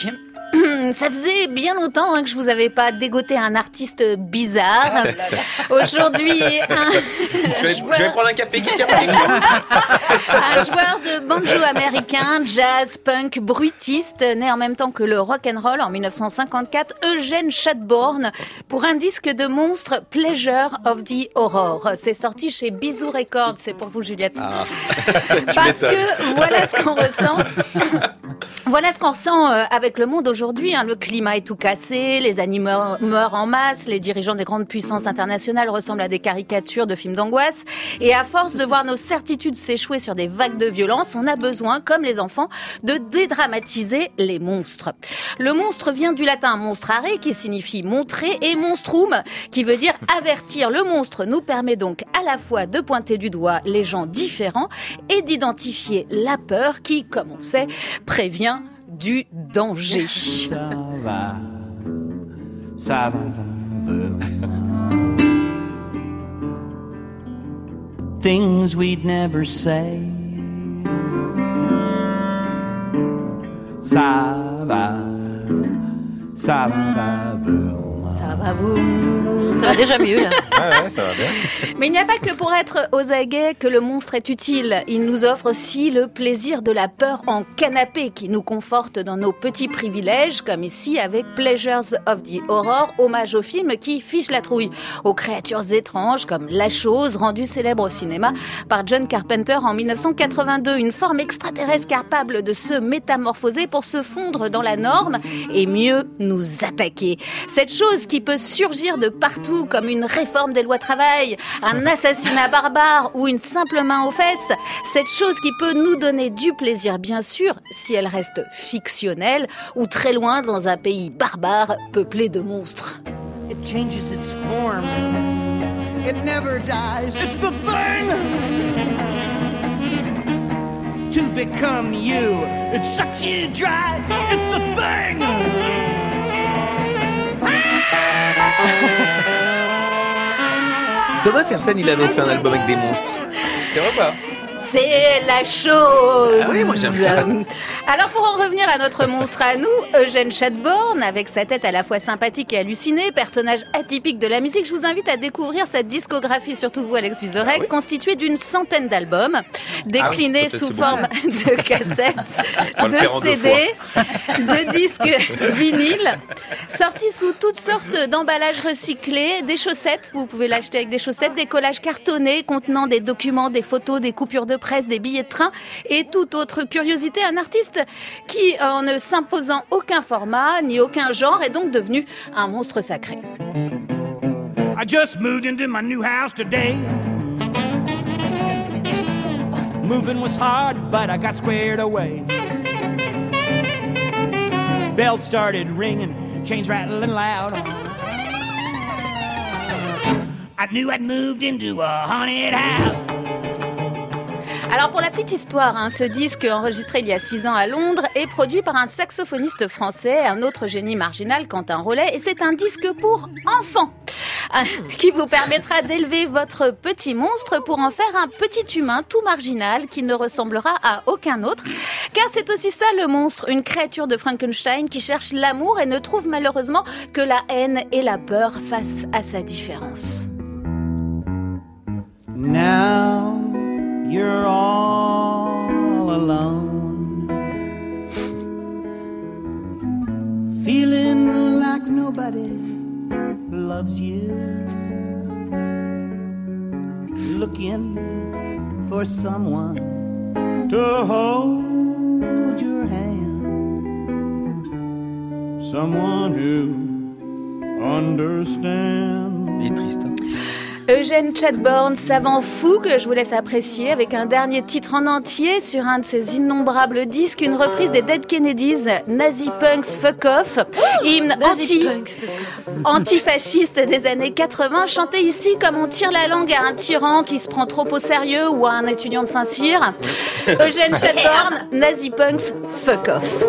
Speaker 8: Ça faisait bien longtemps hein, que je vous avais pas dégoté un artiste bizarre. Aujourd'hui, un,
Speaker 2: Je vais,
Speaker 8: joueur,
Speaker 2: je vais prendre un café qui tient quelque chose.
Speaker 8: un joueur de banjo américain, jazz, punk, bruitiste, né en même temps que le rock'n'roll en mille neuf cent cinquante-quatre, Eugène Chadbourne, pour un disque de monstre, Pleasure of the Horror. C'est sorti chez Bisou Records, c'est pour vous Juliette.
Speaker 2: Ah.
Speaker 8: Parce
Speaker 2: m'étonnes.
Speaker 8: que voilà ce qu'on ressent. Voilà ce qu'on ressent euh, avec le monde aujourd'hui. Hein. Le climat est tout cassé, les animaux meurent en masse, les dirigeants des grandes puissances internationales ressemblent à des caricatures de films d'angoisse. Et à force de voir nos certitudes s'échouer sur des vagues de violence, on a besoin, comme les enfants, de dédramatiser les monstres. Le monstre vient du latin monstrare, qui signifie montrer, et monstrum, qui veut dire avertir. Le monstre nous permet donc à la fois de pointer du doigt les gens différents et d'identifier la peur qui, comme on sait, prévient du danger.
Speaker 16: Ça va, ça va, va, va. Things we'd never say. Ça va, ça va, va, va.
Speaker 8: Ça va vous...
Speaker 1: Ça va déjà mieux, là.
Speaker 3: Ouais, ouais, ça va bien.
Speaker 8: Mais il n'y a pas que pour être aux aguets que le monstre est utile. Il nous offre aussi le plaisir de la peur en canapé qui nous conforte dans nos petits privilèges, comme ici avec Pleasures of the Horror, hommage au film qui fiche la trouille aux créatures étranges comme La Chose, rendue célèbre au cinéma par John Carpenter en mille neuf cent quatre-vingt-deux. Une forme extraterrestre capable de se métamorphoser pour se fondre dans la norme et mieux nous attaquer. Cette chose qui peut surgir de partout comme une réforme des lois travail, un assassinat barbare ou une simple main aux fesses, cette chose qui peut nous donner du plaisir bien sûr si elle reste fictionnelle ou très loin dans un pays barbare peuplé de monstres.
Speaker 16: It changes its form. It never dies. It's the thing to become you. It sucks you dry. It's the thing.
Speaker 2: Thomas Fersen, il avait fait un album avec des monstres. C'est vrai pas?
Speaker 8: c'est la chose.
Speaker 2: Ah oui, moi j'aime bien.
Speaker 8: Alors pour en revenir à notre monstre à nous, Eugène Chadbourne, avec sa tête à la fois sympathique et hallucinée, personnage atypique de la musique, je vous invite à découvrir sa discographie, surtout vous Alex Vizorek, ah oui. constituée d'une centaine d'albums, déclinés ah oui, sous forme de cassettes, de C D, de disques vinyles, sortis sous toutes sortes d'emballages recyclés, des chaussettes, vous pouvez l'acheter avec des chaussettes, des collages cartonnés contenant des documents, des photos, des coupures de presse, des billets de train et toute autre curiosité. Un artiste qui, en ne s'imposant aucun format ni aucun genre, est donc devenu un monstre sacré.
Speaker 16: I just moved into my new house today. Moving was hard, but I got squared away. Bells started ringing, chains rattling loud. I knew I'd moved into a haunted house.
Speaker 8: Alors pour la petite histoire, hein, ce disque enregistré il y a six ans à Londres est produit par un saxophoniste français, un autre génie marginal, Quentin Rollet, et c'est un disque pour enfants hein, qui vous permettra d'élever votre petit monstre pour en faire un petit humain tout marginal qui ne ressemblera à aucun autre. Car c'est aussi ça le monstre, une créature de Frankenstein qui cherche l'amour et ne trouve malheureusement que la haine et la peur face à sa différence.
Speaker 16: Now you're all alone, feeling like nobody loves you, looking for someone to hold your hand, someone who understands.
Speaker 2: Il est triste, hein.
Speaker 8: Eugène Chadbourne, savant fou que je vous laisse apprécier avec un dernier titre en entier sur un de ses innombrables disques, une reprise des Dead Kennedys, Nazi Punks Fuck Off, hymne anti, antifasciste des années quatre-vingts, chanté ici comme on tire la langue à un tyran qui se prend trop au sérieux ou à un étudiant de Saint-Cyr. Eugène Chadbourne, Nazi Punks Fuck Off.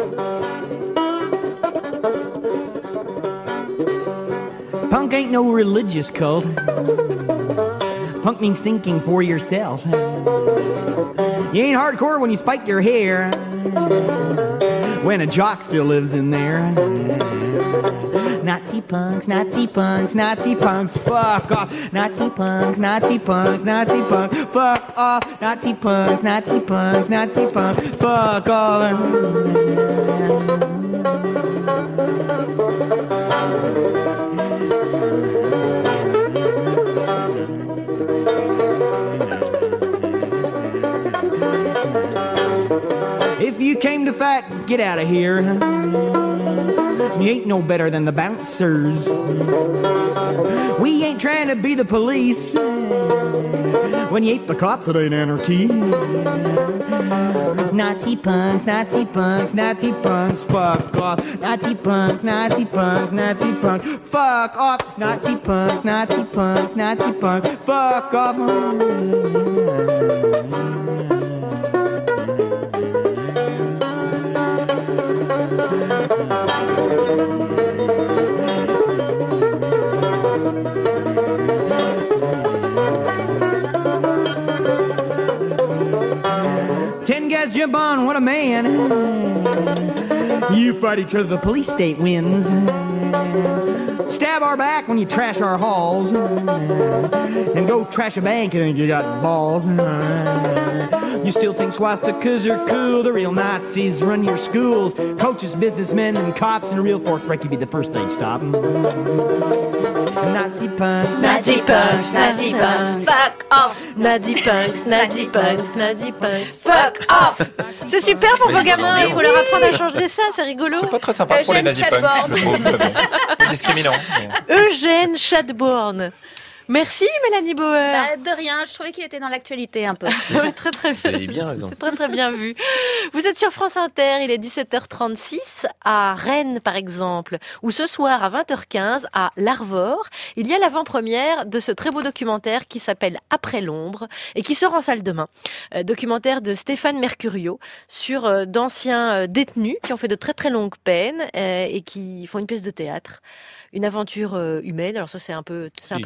Speaker 17: Punk ain't no religious cult. Punk means thinking for yourself. You ain't hardcore when you spike your hair, when a jock still lives in there. Nazi punks, Nazi punks, Nazi punks, fuck off. Nazi punks, Nazi punks, Nazi punks, fuck off. Nazi punks, Nazi punks, Nazi punks, fuck off. If you came to fight, get out of here. You ain't no better than the bouncers. We ain't trying to be the police. When you ain't the cops, it ain't anarchy. Nazi punks, Nazi punks, Nazi punks, fuck off. Nazi punks, Nazi punks, Nazi punks, fuck off. Nazi punks, Nazi punks, Nazi punks, fuck off. Ten guys jump on, what a man. You fight each other, the police state wins. Stab our back when you trash our halls. And go trash a bank and you got balls. You still think swastikas are cool. The real Nazis run your schools. Coaches, businessmen, and cops. And a real fourth wreck, you'd be the first they'd stop. Nazi punks,
Speaker 1: Nazi punks, Nazi punks, fuck off. Nazi punks, Nazi punks, Nazi punks, fuck off. C'est super pour vos gamins, il faut leur apprendre à changer ça, c'est rigolo.
Speaker 3: C'est pas très sympa pour les nazis punks, je trouve. C'est discriminant.
Speaker 1: Eugène Chadbourne. Merci Mélanie Bauer.
Speaker 8: Bah, de rien, je trouvais qu'il était dans l'actualité un peu.
Speaker 1: Ouais, très très bien.
Speaker 2: Vous avez bien raison.
Speaker 1: C'est très très bien vu. Vous êtes sur France Inter, il est dix-sept heures trente-six à Rennes par exemple, ou ce soir à vingt heures quinze à l'Arvor, il y a l'avant-première de ce très beau documentaire qui s'appelle Après l'ombre et qui sort en salle demain. Euh, documentaire de Stéphane Mercurio sur euh, d'anciens euh, détenus qui ont fait de très très longues peines euh, et qui font une pièce de théâtre. Une aventure euh, humaine. Alors ça c'est un peu c'est un peu tarte à la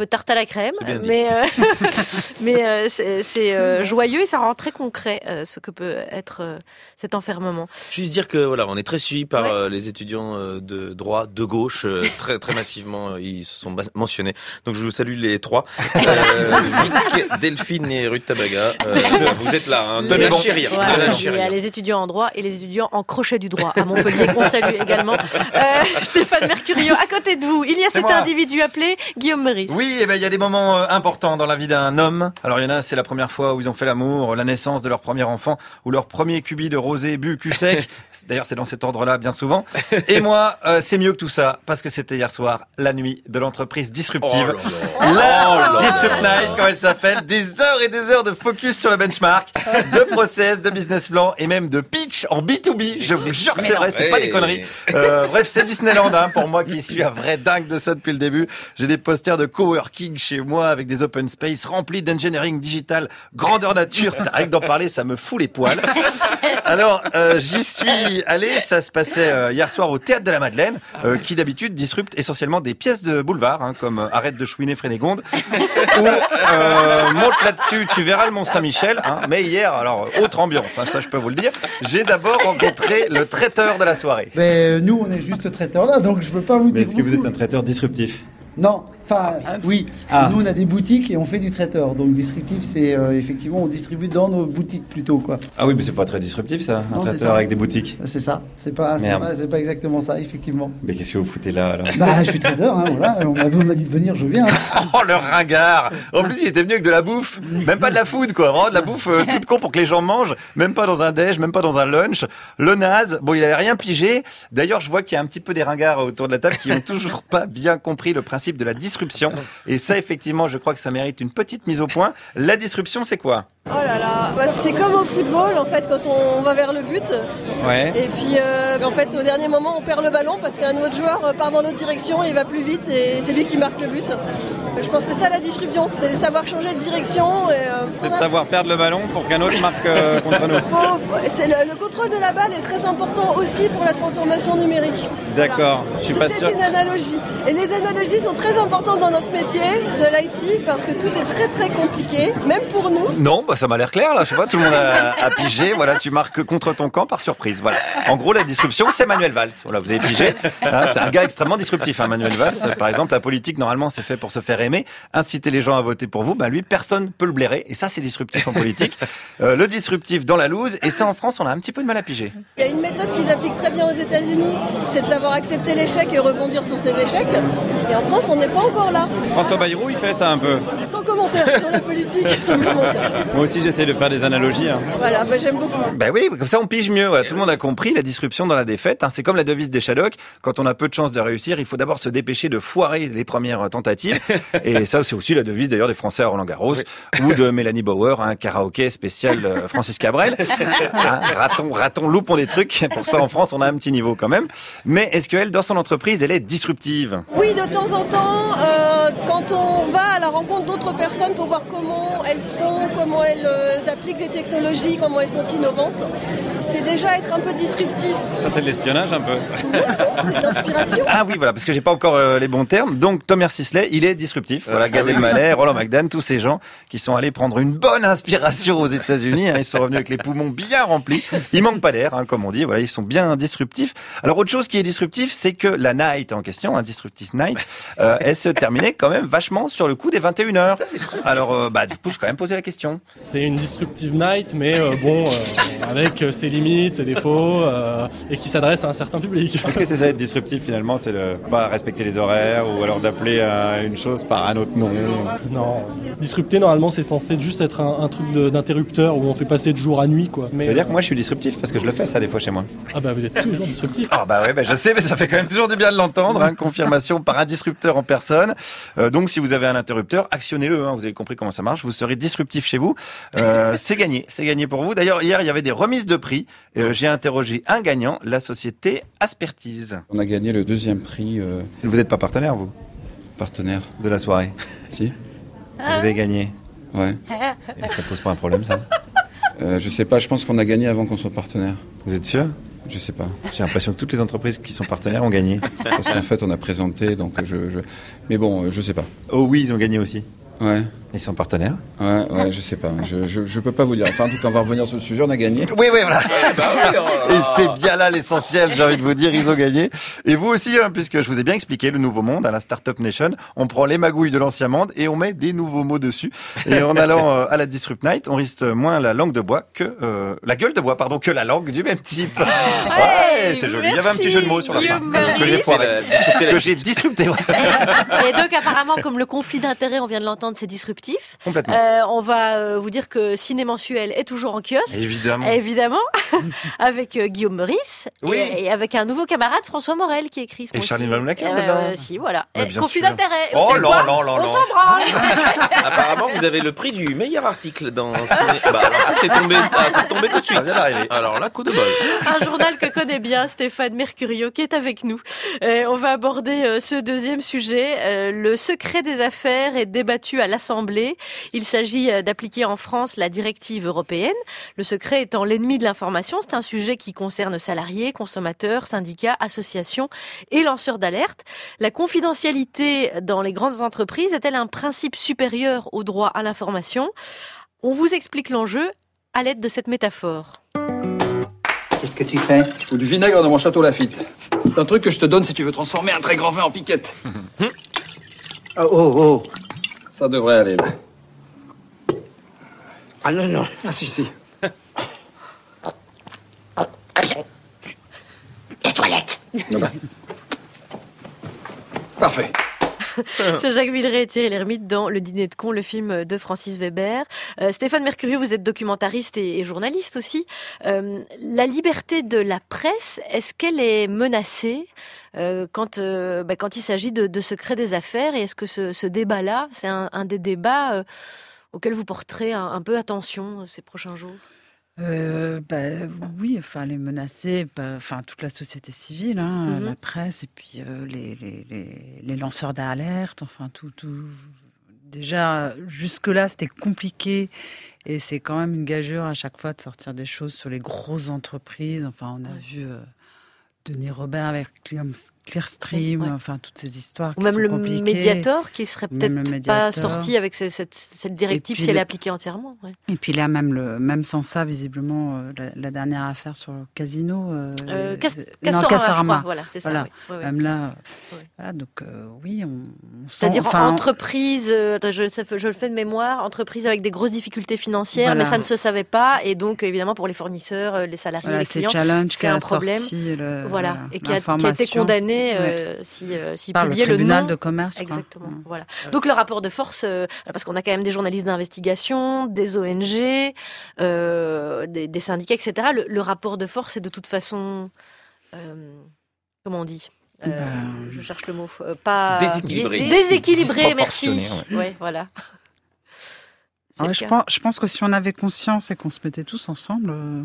Speaker 1: crème,
Speaker 2: C'est bien dit.
Speaker 1: mais euh, mais euh, c'est, c'est euh, joyeux et ça rend très concret euh, ce que peut être euh, cet enfermement.
Speaker 2: Juste dire que voilà, on est très suivi par
Speaker 1: Ouais.
Speaker 2: euh, les étudiants euh, de droit, de gauche, euh, très très massivement, euh, ils se sont bas- mentionnés. Donc je vous salue les trois. Euh, Vic, Delphine et Ruth Tabaga. Euh, vous êtes là, hein, ne
Speaker 1: Les-
Speaker 2: lâchez rien.
Speaker 1: Voilà,
Speaker 2: Ne lâchez
Speaker 1: il y a
Speaker 2: rien.
Speaker 1: les étudiants en droit et les étudiants en crochet du droit à Montpellier qu'on salue également. Euh, Stéphane Mercurio, à côté de vous, il y a
Speaker 3: C'est
Speaker 1: cet
Speaker 3: moi.
Speaker 1: individu appelé Guillaume Meurice.
Speaker 3: Oui, eh ben il y a des moments euh, importants dans la vie d'un homme. Alors il y en a, c'est la première fois où ils ont fait l'amour, la naissance de leur premier enfant ou leur premier cubi de rosé bu cul sec. D'ailleurs, c'est dans cet ordre-là bien souvent. Et moi, euh, c'est mieux que tout ça parce que c'était hier soir la nuit de l'entreprise disruptive.
Speaker 2: Oh là là.
Speaker 3: La
Speaker 2: Oh là là.
Speaker 3: Disrupt Night, comme elle s'appelle, des heures et des heures de focus sur le benchmark, de process, de business plan et même de pitch en B deux B. Je vous jure, c'est vrai, c'est pas des conneries. Euh, bref, c'est Disneyland hein, pour moi qui suis un vrai dingue de ça depuis le début. J'ai des posters de coworking chez moi avec des open space remplis d'engineering digital, grandeur nature. Putain, rien que d'en parler, ça me fout les poils. Alors, euh, j'y suis allé, ça se passait euh, hier soir au Théâtre de la Madeleine, euh, qui d'habitude disrupte essentiellement des pièces de boulevard, hein, comme euh, Arrête de chouiner Frédégonde, ou euh, Monte là-dessus, tu verras le Mont-Saint-Michel. Hein, mais hier, alors, autre ambiance, hein, ça je peux vous le dire, j'ai d'abord rencontré le traiteur de la soirée.
Speaker 18: Mais nous, on est juste traiteurs là, donc je peux pas vous
Speaker 3: Mais
Speaker 18: dire.
Speaker 3: est-ce que vous
Speaker 18: beaucoup.
Speaker 3: êtes un traiteur disruptif?
Speaker 18: Non, enfin, oui.
Speaker 3: Ah.
Speaker 18: Nous, on a des boutiques et on fait du traiteur. Donc, disruptif, c'est euh, effectivement, on distribue dans nos boutiques plutôt, quoi.
Speaker 3: Ah oui, mais c'est pas très disruptif ça, un
Speaker 18: Non, c'est
Speaker 3: traiteur
Speaker 18: ça.
Speaker 3: avec des boutiques.
Speaker 18: C'est ça. C'est pas, c'est
Speaker 3: Merde.
Speaker 18: pas, c'est pas exactement ça, effectivement.
Speaker 3: Mais qu'est-ce que vous foutez là alors?
Speaker 18: Bah, je suis trader, hein, voilà. On m'a, on m'a dit de venir, je viens.
Speaker 3: Oh le ringard! En plus il était venu avec de la bouffe, même pas de la food quoi, vraiment de la bouffe euh, toute con pour que les gens mangent, même pas dans un déj, même pas dans un lunch. Le naze, bon il avait rien pigé. D'ailleurs je vois qu'il y a un petit peu des ringards autour de la table qui ont toujours pas bien compris le principe de la disruption. Et ça effectivement je crois que ça mérite une petite mise au point. La disruption c'est quoi?
Speaker 19: Oh là là, bah, c'est comme au football en fait quand on va vers le but.
Speaker 3: Ouais.
Speaker 19: Et puis euh, en fait au dernier moment on perd le ballon parce qu'un autre joueur euh, part dans l'autre direction et il va plus vite et c'est lui qui marque le but. Je pense que c'est ça la disruption, c'est de savoir changer de direction. Et, euh,
Speaker 3: C'est de savoir perdre le ballon pour qu'un autre marque euh, contre nous.
Speaker 19: Faut- c'est le, le contrôle de la balle est très important aussi pour la transformation numérique.
Speaker 3: D'accord, je suis pas
Speaker 19: C'était
Speaker 3: sûr.
Speaker 19: une analogie. Et les analogies sont très importantes dans notre métier de l'I T parce que tout est très très compliqué, même pour nous.
Speaker 3: Non, bah ça m'a l'air clair là, je sais pas, tout le monde a, a pigé, voilà, tu marques contre ton camp par surprise, voilà. En gros, la disruption, c'est Manuel Valls, voilà, vous avez pigé, hein, c'est un gars extrêmement disruptif, hein, Manuel Valls, par exemple, la politique, normalement, c'est fait pour se faire aimer, inciter les gens à voter pour vous, ben lui, personne peut le blairer, et ça, c'est disruptif en politique. Euh, le disruptif dans la loose, et ça, en France, on a un petit peu de mal à piger.
Speaker 19: Il y a une méthode qu'ils appliquent très bien aux États-Unis, c'est de savoir accepter l'échec et rebondir sur ses échecs. Et en France, on n'est pas encore là.
Speaker 3: François Bayrou, il fait ça un peu.
Speaker 19: Sans commentaire sur la politique, sans commentaire.
Speaker 3: Moi aussi, j'essaie de faire des analogies, hein.
Speaker 19: Voilà, bah, j'aime beaucoup.
Speaker 3: Ben oui, comme ça on pige mieux. Voilà, tout le monde a compris la disruption dans la défaite. Hein, c'est comme la devise des Shadocks. Quand on a peu de chances de réussir, il faut d'abord se dépêcher de foirer les premières tentatives. Et ça, c'est aussi la devise d'ailleurs des Français à Roland Garros ou de Mélanie Bauer, un karaoké spécial euh, Francis Cabrel. Hein, raton, raton, loupons des trucs. Pour ça, en France, on a un petit niveau quand même. Mais est-ce qu'elle, dans son entreprise, elle est disruptive?
Speaker 19: Oui, de temps en temps, euh, quand on va à la rencontre d'autres personnes pour voir comment elles font, comment elles euh, appliquent des technologies, comment elles sont innovantes, c'est déjà être un peu disruptif.
Speaker 3: Ça, c'est de l'espionnage un peu.
Speaker 19: C'est de l'inspiration.
Speaker 3: Ah oui, voilà, parce que j'ai pas encore euh, les bons termes. Donc Thomas Sisley, il est disruptif. Voilà, Gad Elmaleh, Roland McDan, tous ces gens qui sont allés prendre une bonne inspiration aux États-Unis. Hein, ils sont revenus avec les poumons bien remplis. Il manque pas d'air, hein, comme on dit. Voilà, ils sont bien disruptifs. Alors autre chose qui est disruptif, c'est que la night en question, un Disruptive Night, euh, elle se terminait quand même vachement sur le coup des vingt et une heures. Alors euh, bah du coup, je quand même posé la question.
Speaker 20: C'est une disruptive night, mais euh, bon, euh, avec euh, ses limites, ses défauts, euh, et qui s'adresse à un certain public.
Speaker 3: Est-ce que c'est ça être disruptif finalement, c'est de pas respecter les horaires ou alors d'appeler euh, une chose par un autre nom?
Speaker 20: Non, disrupter normalement c'est censé juste être un, un truc de- d'interrupteur où on fait passer de jour à nuit, quoi. Mais,
Speaker 3: Ça veut dire que moi je suis disruptif parce que je le fais ça des fois chez moi.
Speaker 20: Ah bah vous êtes toujours disruptif.
Speaker 3: Ah bah ouais, bah je sais, mais ça fait quand même toujours du bien de l'entendre. Hein, confirmation par un disrupteur en personne. Euh, donc si vous avez un interrupteur, actionnez-le. Hein, vous avez compris comment ça marche. Vous serez disruptif chez vous. Euh, c'est gagné, c'est gagné pour vous. D'ailleurs hier il y avait des remises de prix. Euh, J'ai interrogé un gagnant, la société Aspertise.
Speaker 13: On a gagné le deuxième prix. euh,
Speaker 3: Vous n'êtes pas partenaire vous?
Speaker 13: Partenaire.
Speaker 3: De la soirée?
Speaker 13: Si.
Speaker 3: Vous avez gagné?
Speaker 13: Ouais.
Speaker 3: Et ça pose pas un problème ça?
Speaker 13: Euh, je sais pas, je pense qu'on a gagné avant qu'on soit partenaire.
Speaker 3: Vous êtes sûr?
Speaker 13: Je sais pas.
Speaker 3: J'ai l'impression que toutes les entreprises qui sont partenaires ont gagné.
Speaker 13: Parce qu'en fait, on a présenté, donc je, je... Mais bon, euh, je sais pas.
Speaker 3: Oh oui, ils ont gagné aussi.
Speaker 21: Ouais.
Speaker 3: Ils sont partenaires.
Speaker 21: Ouais, ouais, je sais pas. Je, je, je peux pas vous dire. Enfin, en tout cas, on va revenir sur le sujet. On a gagné.
Speaker 3: Oui, oui, voilà. Et c'est bien là l'essentiel, j'ai envie de vous dire, ils ont gagné. Et vous aussi, hein, puisque je vous ai bien expliqué le nouveau monde à la Startup Nation. On prend les magouilles de l'ancien monde et on met des nouveaux mots dessus. Et en allant euh, à la Disrupt Night, on risque moins la langue de bois que euh, la gueule de bois, pardon, que la langue du même type. Ouais, c'est joli. Il y avait un petit jeu de mots sur la fin. Que j'ai foiré. Que j'ai disrupté.
Speaker 1: Et donc apparemment, comme le conflit d'intérêts, on vient de l'entendre, c'est disruptif.
Speaker 3: Complètement.
Speaker 1: Euh, on va euh, vous dire que Ciné Mensuel est toujours en kiosque.
Speaker 3: Évidemment.
Speaker 1: Évidemment. Avec euh, Guillaume Meurice.
Speaker 3: Oui.
Speaker 1: Et, et avec un nouveau camarade, François Morel, qui écrit ce
Speaker 3: Et
Speaker 1: mois-ci.
Speaker 3: Charline Vanhoenacker
Speaker 1: Euh,
Speaker 3: dedans.
Speaker 1: euh, si, voilà.
Speaker 3: Ouais,
Speaker 1: Et
Speaker 3: bien
Speaker 1: conflit
Speaker 3: sûr.
Speaker 1: d'intérêts.
Speaker 3: Oh
Speaker 1: Vous savez
Speaker 3: là
Speaker 1: quoi
Speaker 3: là là
Speaker 1: On
Speaker 3: là.
Speaker 1: s'en branle.
Speaker 2: Apparemment, vous avez le prix du meilleur article dans Ciné. Bah, alors ça, c'est tombé, ah, c'est tombé tout de suite.
Speaker 3: Ça vient d'arriver.
Speaker 2: Alors là, coup de bol.
Speaker 1: Un journal que connaît bien Stéphane Mercurio, qui est avec nous. Euh, on va aborder euh, ce deuxième sujet. Euh, le secret des affaires est débattu à l'Assemblée. Il s'agit euh, d'appliquer en France la directive européenne. Le secret étant l'ennemi de l'information, c'est un sujet qui concerne salariés, consommateurs, syndicats, associations et lanceurs d'alerte. La confidentialité dans les grandes entreprises est-elle un principe supérieur au droit à l'information ? On vous explique l'enjeu à l'aide de cette métaphore.
Speaker 7: Qu'est-ce que tu fais?
Speaker 22: Je fous du vinaigre dans mon château Lafite. C'est un truc que je te donne si tu veux transformer un très grand vin en piquette.
Speaker 7: Oh, oh, oh.
Speaker 22: Ça devrait aller, là.
Speaker 7: Ah non, non.
Speaker 22: Ah si, si.
Speaker 7: Les toilettes.
Speaker 22: Non, bah. Parfait.
Speaker 1: C'est Jacques Villeray et Thierry Lhermitte dans Le Dîner de cons, le film de Francis Weber. Euh, Stéphane Mercurio, vous êtes documentariste et, et journaliste aussi. Euh, la liberté de la presse, est-ce qu'elle est menacée euh, quand, euh, bah, quand il s'agit de, de secret des affaires? Et est-ce que ce, ce débat-là, c'est un, un des débats euh, auxquels vous porterez un, un peu attention ces prochains jours?
Speaker 10: Euh, bah, oui, enfin les menacés, bah, enfin toute la société civile, hein,
Speaker 1: Mhm.
Speaker 10: la presse et puis euh, les, les, les, les lanceurs d'alerte, enfin tout, tout. Déjà jusque là c'était compliqué et c'est quand même une gageure à chaque fois de sortir des choses sur les grosses entreprises. Enfin on a vu euh, Denis Robert avec Clearstream,
Speaker 1: Ouais.
Speaker 10: enfin toutes ces histoires.
Speaker 1: Ou
Speaker 10: qui
Speaker 1: même
Speaker 10: sont
Speaker 1: le
Speaker 10: compliquées.
Speaker 1: Mediator qui serait
Speaker 10: Même le
Speaker 1: peut-être pas
Speaker 10: Mediator.
Speaker 1: sorti avec ce- cette, cette directive
Speaker 10: puis
Speaker 1: si elle est
Speaker 10: le-
Speaker 1: appliquée entièrement. Ouais.
Speaker 10: Et puis là, même, le, même sans ça, visiblement, euh, la, la dernière affaire sur le casino. Euh,
Speaker 1: Euh, Cas-
Speaker 10: non,
Speaker 1: Castorama,
Speaker 10: Castorama.
Speaker 1: je crois, voilà, c'est ça,
Speaker 10: Voilà.
Speaker 1: oui. Ouais, ouais.
Speaker 10: Même là,
Speaker 1: Ouais.
Speaker 10: voilà, donc euh, oui, on, on sent-
Speaker 1: C'est-à-dire
Speaker 10: enfin,
Speaker 1: entreprise, euh, attends, je, ça fait- je le fais de mémoire, entreprise avec des grosses difficultés financières,
Speaker 10: Voilà.
Speaker 1: mais ça ne se savait pas, et donc évidemment pour les fournisseurs, euh, les salariés,
Speaker 10: voilà,
Speaker 1: les
Speaker 10: c'est
Speaker 1: clients,
Speaker 10: Challenge qui
Speaker 1: c'est
Speaker 10: a
Speaker 1: un problème.
Speaker 10: sorti le-
Speaker 1: voilà,
Speaker 10: voilà,
Speaker 1: et qui a, qui a été
Speaker 10: l'information.
Speaker 1: condamné euh,
Speaker 10: Ouais.
Speaker 1: si, euh, s'il
Speaker 10: Par le
Speaker 1: publiait le,
Speaker 10: tribunal
Speaker 1: nom.
Speaker 10: de commerce, je crois.
Speaker 1: Exactement.
Speaker 10: Ouais.
Speaker 1: Voilà. Donc le rapport de force, euh, parce qu'on a quand même des journalistes d'investigation, des O N G, euh, des, des syndicats, et cetera. Le, le rapport de force est de toute façon, euh, comment on dit? Euh,
Speaker 10: Ben,
Speaker 1: je cherche le mot. Euh, pas
Speaker 2: Déséquilibré.
Speaker 1: Déséquilibré, merci.
Speaker 3: Disproportionné,
Speaker 1: Ouais, voilà. C'est
Speaker 10: Ouais,
Speaker 1: le
Speaker 10: je,
Speaker 1: cas.
Speaker 10: pense, je pense que si on avait conscience et qu'on se mettait tous ensemble, euh,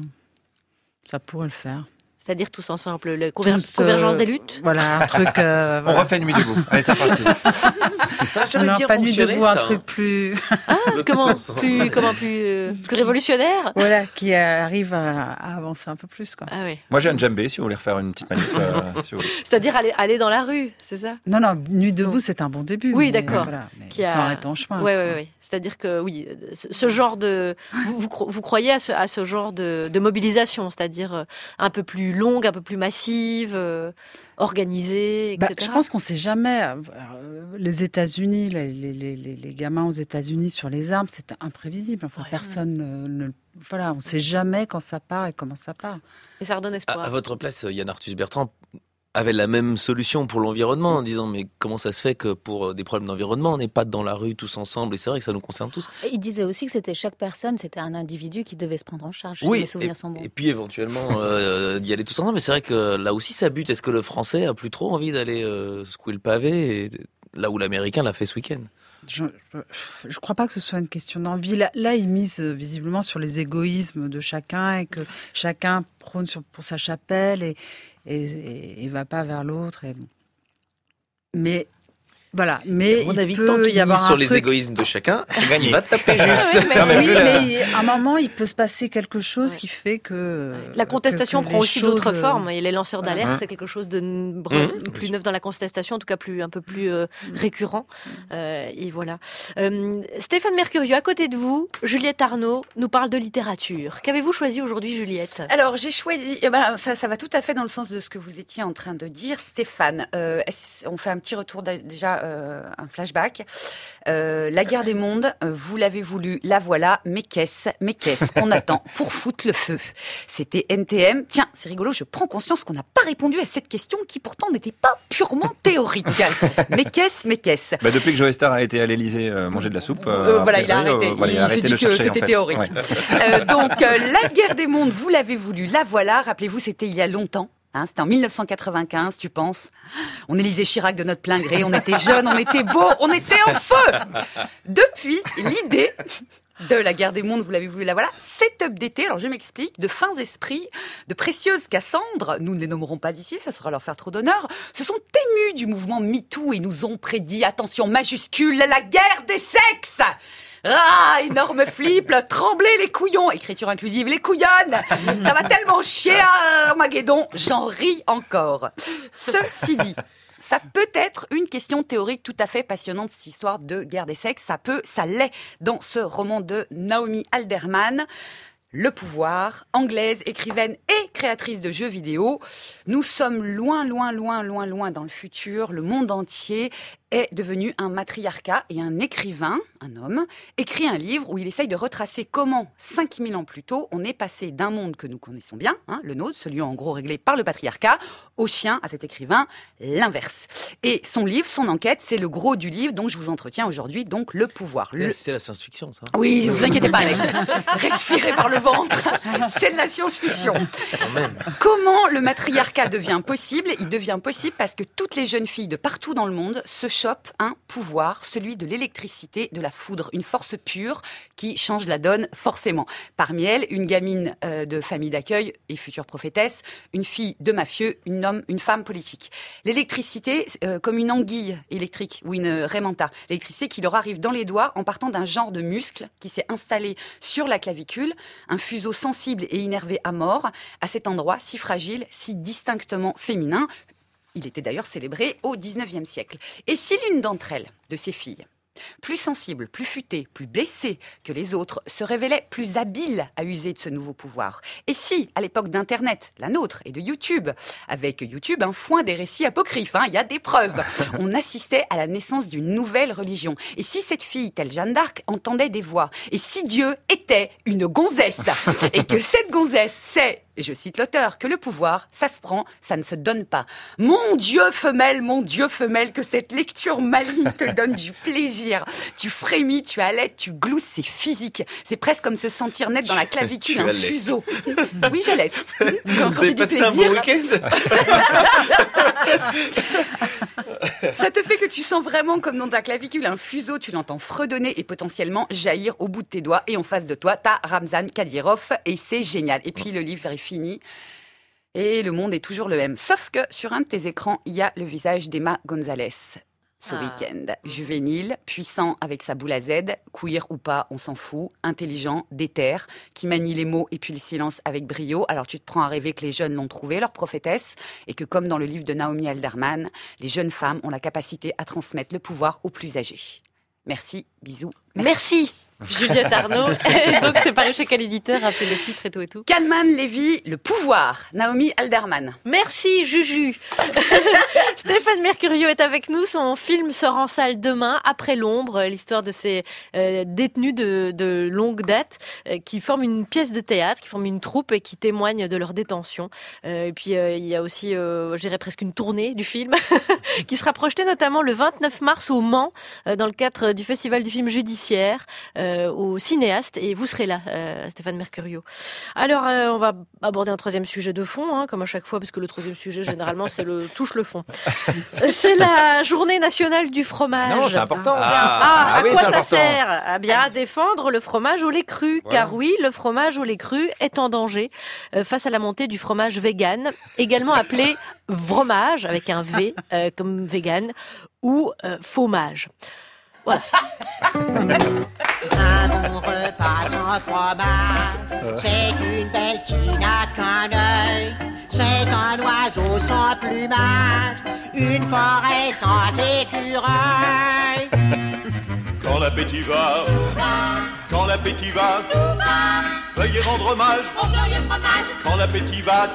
Speaker 10: ça pourrait le faire.
Speaker 1: C'est-à-dire tous ensemble, la conver-
Speaker 10: Tous, euh,
Speaker 1: convergence des luttes.
Speaker 10: Voilà, un truc. euh,
Speaker 3: On
Speaker 10: voilà.
Speaker 3: refait une nuit debout. Allez, c'est parti.
Speaker 2: Ça a jamais
Speaker 10: Non,
Speaker 2: bien
Speaker 10: pas nuit
Speaker 2: fonctionné,
Speaker 10: debout, un
Speaker 2: ça,
Speaker 10: truc
Speaker 2: hein.
Speaker 10: plus.
Speaker 1: Ah,
Speaker 2: Le
Speaker 1: comment
Speaker 2: tous ensemble.
Speaker 1: plus, comment plus, euh, plus révolutionnaire.
Speaker 10: Voilà, qui arrive à, à avancer un peu plus, quoi.
Speaker 1: Ah oui.
Speaker 3: Moi, j'ai un djembé si vous voulez refaire une petite manif. euh, si vous voulez.
Speaker 1: C'est-à-dire aller, aller dans la rue, c'est ça?
Speaker 10: Non, non, Nuit debout, c'est un bon début.
Speaker 1: Oui,
Speaker 10: mais
Speaker 1: d'accord.
Speaker 10: Voilà, mais
Speaker 1: Qui a-
Speaker 10: sans arrêter en chemin.
Speaker 1: Ouais, ouais, ouais. C'est-à-dire que oui, ce, ce genre de, vous, vous, cro- vous croyez à ce, à ce genre de, de mobilisation, c'est-à-dire euh, un peu plus longue, un peu plus massive, euh, organisée, et
Speaker 10: Bah,
Speaker 1: cetera.
Speaker 10: je pense qu'on sait jamais. euh, Les États-Unis, les, les, les, les gamins aux États-Unis sur les armes, c'est imprévisible. Enfin,
Speaker 1: Ouais.
Speaker 10: personne ne, ne- voilà, on sait jamais quand ça part et comment ça part.
Speaker 1: Et ça redonne
Speaker 2: À,
Speaker 1: espoir.
Speaker 2: à votre place, Yann Arthus Bertrand avait la même solution pour l'environnement en disant mais comment ça se fait que pour des problèmes d'environnement on n'est pas dans la rue tous ensemble, et c'est vrai que ça nous concerne tous.
Speaker 8: Et il disait aussi que c'était chaque personne, c'était un individu qui devait se prendre en charge, si
Speaker 2: Oui,
Speaker 8: mes souvenirs
Speaker 2: et,
Speaker 8: sont bons.
Speaker 2: et puis éventuellement euh, d'y aller tous ensemble, mais c'est vrai que là aussi ça bute. Est-ce que le Français a plus trop envie d'aller euh, secouer le pavé, et, là où l'Américain l'a fait ce week-end?
Speaker 10: Je ne crois pas que ce soit une question d'envie. Là, là, ils misent euh, visiblement sur les égoïsmes de chacun et que chacun prône sur, pour sa chapelle et et, et, et va pas vers l'autre. Et... Mais Voilà, mais
Speaker 2: à mon
Speaker 10: il
Speaker 2: avis,
Speaker 10: peut
Speaker 2: tant
Speaker 10: y
Speaker 2: qu'il
Speaker 10: avoir
Speaker 2: mise
Speaker 10: un
Speaker 2: sur les
Speaker 10: truc-
Speaker 2: égoïsmes de chacun, c'est gagné. Il va taper juste.
Speaker 10: Ouais, mais
Speaker 3: Non, mais
Speaker 10: oui,
Speaker 3: vu la-
Speaker 10: mais à un moment, il peut se passer quelque chose qui fait que
Speaker 1: La contestation
Speaker 10: que- que
Speaker 1: prend
Speaker 10: les
Speaker 1: aussi
Speaker 10: choses,
Speaker 1: d'autres
Speaker 10: euh,
Speaker 1: formes. Et les lanceurs d'alerte,
Speaker 10: Voilà.
Speaker 1: c'est quelque chose de n-
Speaker 10: Mmh.
Speaker 1: bre- plus neuf dans la contestation, en tout cas plus un peu plus euh, récurrent. Euh, et voilà. Euh, Stéphane Mercurieux, à côté de vous, Juliette Arnaud nous parle de littérature. Qu'avez-vous choisi aujourd'hui, Juliette ?
Speaker 9: Alors, j'ai choisi, eh ben, ça, ça va tout à fait dans le sens de ce que vous étiez en train de dire, Stéphane. Euh, est-ce- on fait un petit retour, d'a- déjà, euh, un flashback. Euh, la guerre des mondes, euh, vous l'avez voulu, la voilà, mais qu'est-ce, mais qu'est-ce qu'on attend pour foutre le feu? C'était N T M. Tiens, c'est rigolo, je prends conscience qu'on n'a pas répondu à cette question qui pourtant n'était pas purement théorique. Mais qu'est-ce, mais qu'est-ce?
Speaker 3: Bah, depuis que Joe Star a été à l'Élysée euh, manger de la soupe,
Speaker 9: Euh, voilà, il a
Speaker 3: priori,
Speaker 9: arrêté.
Speaker 3: euh, voilà, il a
Speaker 9: il s'est
Speaker 3: arrêté
Speaker 9: dit
Speaker 3: de
Speaker 9: que
Speaker 3: chercher, en
Speaker 9: c'était
Speaker 3: fait.
Speaker 9: théorique.
Speaker 3: Ouais.
Speaker 9: Euh, donc, euh, la guerre des mondes, vous l'avez voulu, la voilà. Rappelez-vous, c'était il y a longtemps. Hein, c'était en mille neuf cent quatre-vingt-quinze, tu penses. On élisait Chirac de notre plein gré, on était jeunes, on était beaux, on était en feu. Depuis, l'idée de la guerre des mondes, vous l'avez voulu, la voilà, s'est updatée, alors je m'explique, de fins esprits, de précieuses Cassandres, nous ne les nommerons pas d'ici, ça sera leur faire trop d'honneur, se sont émus du mouvement MeToo et nous ont prédit, attention majuscule, la guerre des sexes. Ah, énorme flip, trembler les couillons, écriture inclusive, les couillonnes, ça va tellement chier à Armageddon, j'en ris encore. Ceci dit, ça peut être une question théorique tout à fait passionnante, cette histoire de guerre des sexes, ça peut, ça l'est dans ce roman de Naomi Alderman. Le pouvoir, anglaise, écrivaine et créatrice de jeux vidéo. Nous sommes loin, loin, loin, loin, loin dans le futur. Le monde entier est devenu un matriarcat et un écrivain, un homme, écrit un livre où il essaye de retracer comment, cinq mille ans plus tôt, on est passé d'un monde que nous connaissons bien, hein, le nôtre, celui en gros réglé par le patriarcat, au sien, à cet écrivain, l'inverse. Et son livre, son enquête, c'est le gros du livre dont je vous entretiens aujourd'hui, donc le pouvoir.
Speaker 2: C'est
Speaker 9: Le...
Speaker 2: c'est la science-fiction, ça.
Speaker 9: Oui, ne vous inquiétez pas, Alex. Respirez par le ventre. C'est de la science-fiction.
Speaker 2: Quand même.
Speaker 9: Comment le matriarcat devient possible? Il devient possible parce que toutes les jeunes filles de partout dans le monde se chopent un pouvoir, celui de l'électricité, de la foudre, une force pure qui change la donne forcément. Parmi elles, une gamine euh, de famille d'accueil et future prophétesse, une fille de mafieux, une homme, une femme politique. L'électricité, euh, comme une anguille électrique ou une raimanta. L'électricité qui leur arrive dans les doigts en partant d'un genre de muscle qui s'est installé sur la clavicule, un fuseau sensible et innervé à mort, à cet endroit si fragile, si distinctement féminin. Il était d'ailleurs célébré au dix-neuvième siècle. Et si l'une d'entre elles, de ces filles, plus sensible, plus futée, plus blessée que les autres, se révélait plus habile à user de ce nouveau pouvoir. Et si, à l'époque d'Internet, la nôtre, et de YouTube, avec YouTube, un foin des récits apocryphes, hein, il y a des preuves, on assistait à la naissance d'une nouvelle religion. Et si cette fille, telle Jeanne d'Arc, entendait des voix, et si Dieu était une gonzesse, et que cette gonzesse sait, et je cite l'auteur, que le pouvoir, ça se prend, ça ne se donne pas. Mon Dieu femelle, mon Dieu femelle, que cette lecture maligne te donne du plaisir. Tu frémis, tu allaites, tu glousses, c'est physique. C'est presque comme se sentir naître dans la clavicule
Speaker 2: Tu
Speaker 9: un
Speaker 2: allaites.
Speaker 9: fuseau. Oui, j'allaite. Quand,
Speaker 2: Vous
Speaker 9: quand
Speaker 2: avez
Speaker 9: j'ai du
Speaker 2: passé
Speaker 9: plaisir.
Speaker 2: un bon week-end?
Speaker 9: Ça te fait que tu sens vraiment comme dans ta clavicule un fuseau, tu l'entends fredonner et potentiellement jaillir au bout de tes doigts. Et en face de toi, t'as Ramzan Kadyrov et c'est génial. Et puis le livre est fini et le monde est toujours le même. Sauf que sur un de tes écrans, il y a le visage d'Emma Gonzalez. Ce
Speaker 1: Ah.
Speaker 9: week-end, juvénile, puissant avec sa boule à Z, queer ou pas, on s'en fout, intelligent, déter, qui manie les mots et puis le silence avec brio. Alors tu te prends à rêver que les jeunes l'ont trouvé, leur prophétesse, et que comme dans le livre de Naomi Alderman, les jeunes femmes ont la capacité à transmettre le pouvoir aux plus âgés. Merci, bisous.
Speaker 1: Merci, Juliette Arnaud. Et donc, c'est paru chez quel éditeur? Rappelez le titre et tout et tout.
Speaker 9: Kalman Levy, Le pouvoir, Naomi Alderman.
Speaker 1: Merci, Juju. Stéphane Mercurieux est avec nous. Son film sort en salle demain, Après l'ombre, l'histoire de ces euh, détenus de, de longue date euh, qui forment une pièce de théâtre, qui forment une troupe et qui témoignent de leur détention. Euh, et puis, euh, il y a aussi, euh, je dirais presque une tournée du film qui sera projetée notamment le vingt-neuf mars au Mans, euh, dans le cadre du Festival du film judiciaire. Euh, euh, aux cinéastes et vous serez là, euh, Stéphane Mercurio. Alors, euh, on va aborder un troisième sujet de fond, hein, comme à chaque fois, parce que le troisième sujet, généralement, c'est le touche le fond. C'est la journée nationale du fromage.
Speaker 3: Non, c'est important.
Speaker 1: Ah,
Speaker 3: Ah,
Speaker 1: à
Speaker 3: oui,
Speaker 1: quoi
Speaker 3: c'est
Speaker 1: ça
Speaker 3: important.
Speaker 1: sert? À bien à défendre le fromage au lait cru,
Speaker 3: Voilà.
Speaker 1: car oui, le fromage au lait cru est en danger euh, face à la montée du fromage vegan, également appelé vromage avec un V euh, comme vegan ou euh, fromage. Voilà.
Speaker 4: Un bon repas sans fromage, c'est une belle qui n'a qu'un œil. C'est un oiseau sans plumage, une forêt sans écureuil.
Speaker 6: Quand l'appétit va, quand l'appétit va, veuillez rendre hommage au glorieux fromage. Quand l'appétit va,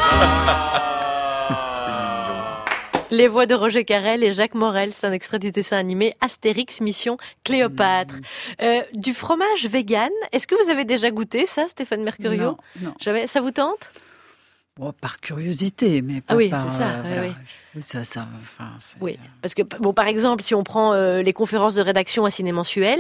Speaker 1: Les voix de Roger Carrel et Jacques Morel, c'est un extrait du dessin animé Astérix Mission Cléopâtre. Euh, du fromage vegan, est-ce que vous avez déjà goûté ça, Stéphane Mercurio?
Speaker 10: Non, non.
Speaker 1: Jamais, ça vous tente?
Speaker 10: Bon, par curiosité, mais pas
Speaker 1: Ah oui,
Speaker 10: par,
Speaker 1: c'est ça,
Speaker 10: euh,
Speaker 1: oui,
Speaker 10: voilà.
Speaker 1: oui.
Speaker 10: Oui, ça, ça, enfin, c'est-
Speaker 1: Oui, parce que bon, par exemple, si on prend euh, les conférences de rédaction à Ciné Mensuel,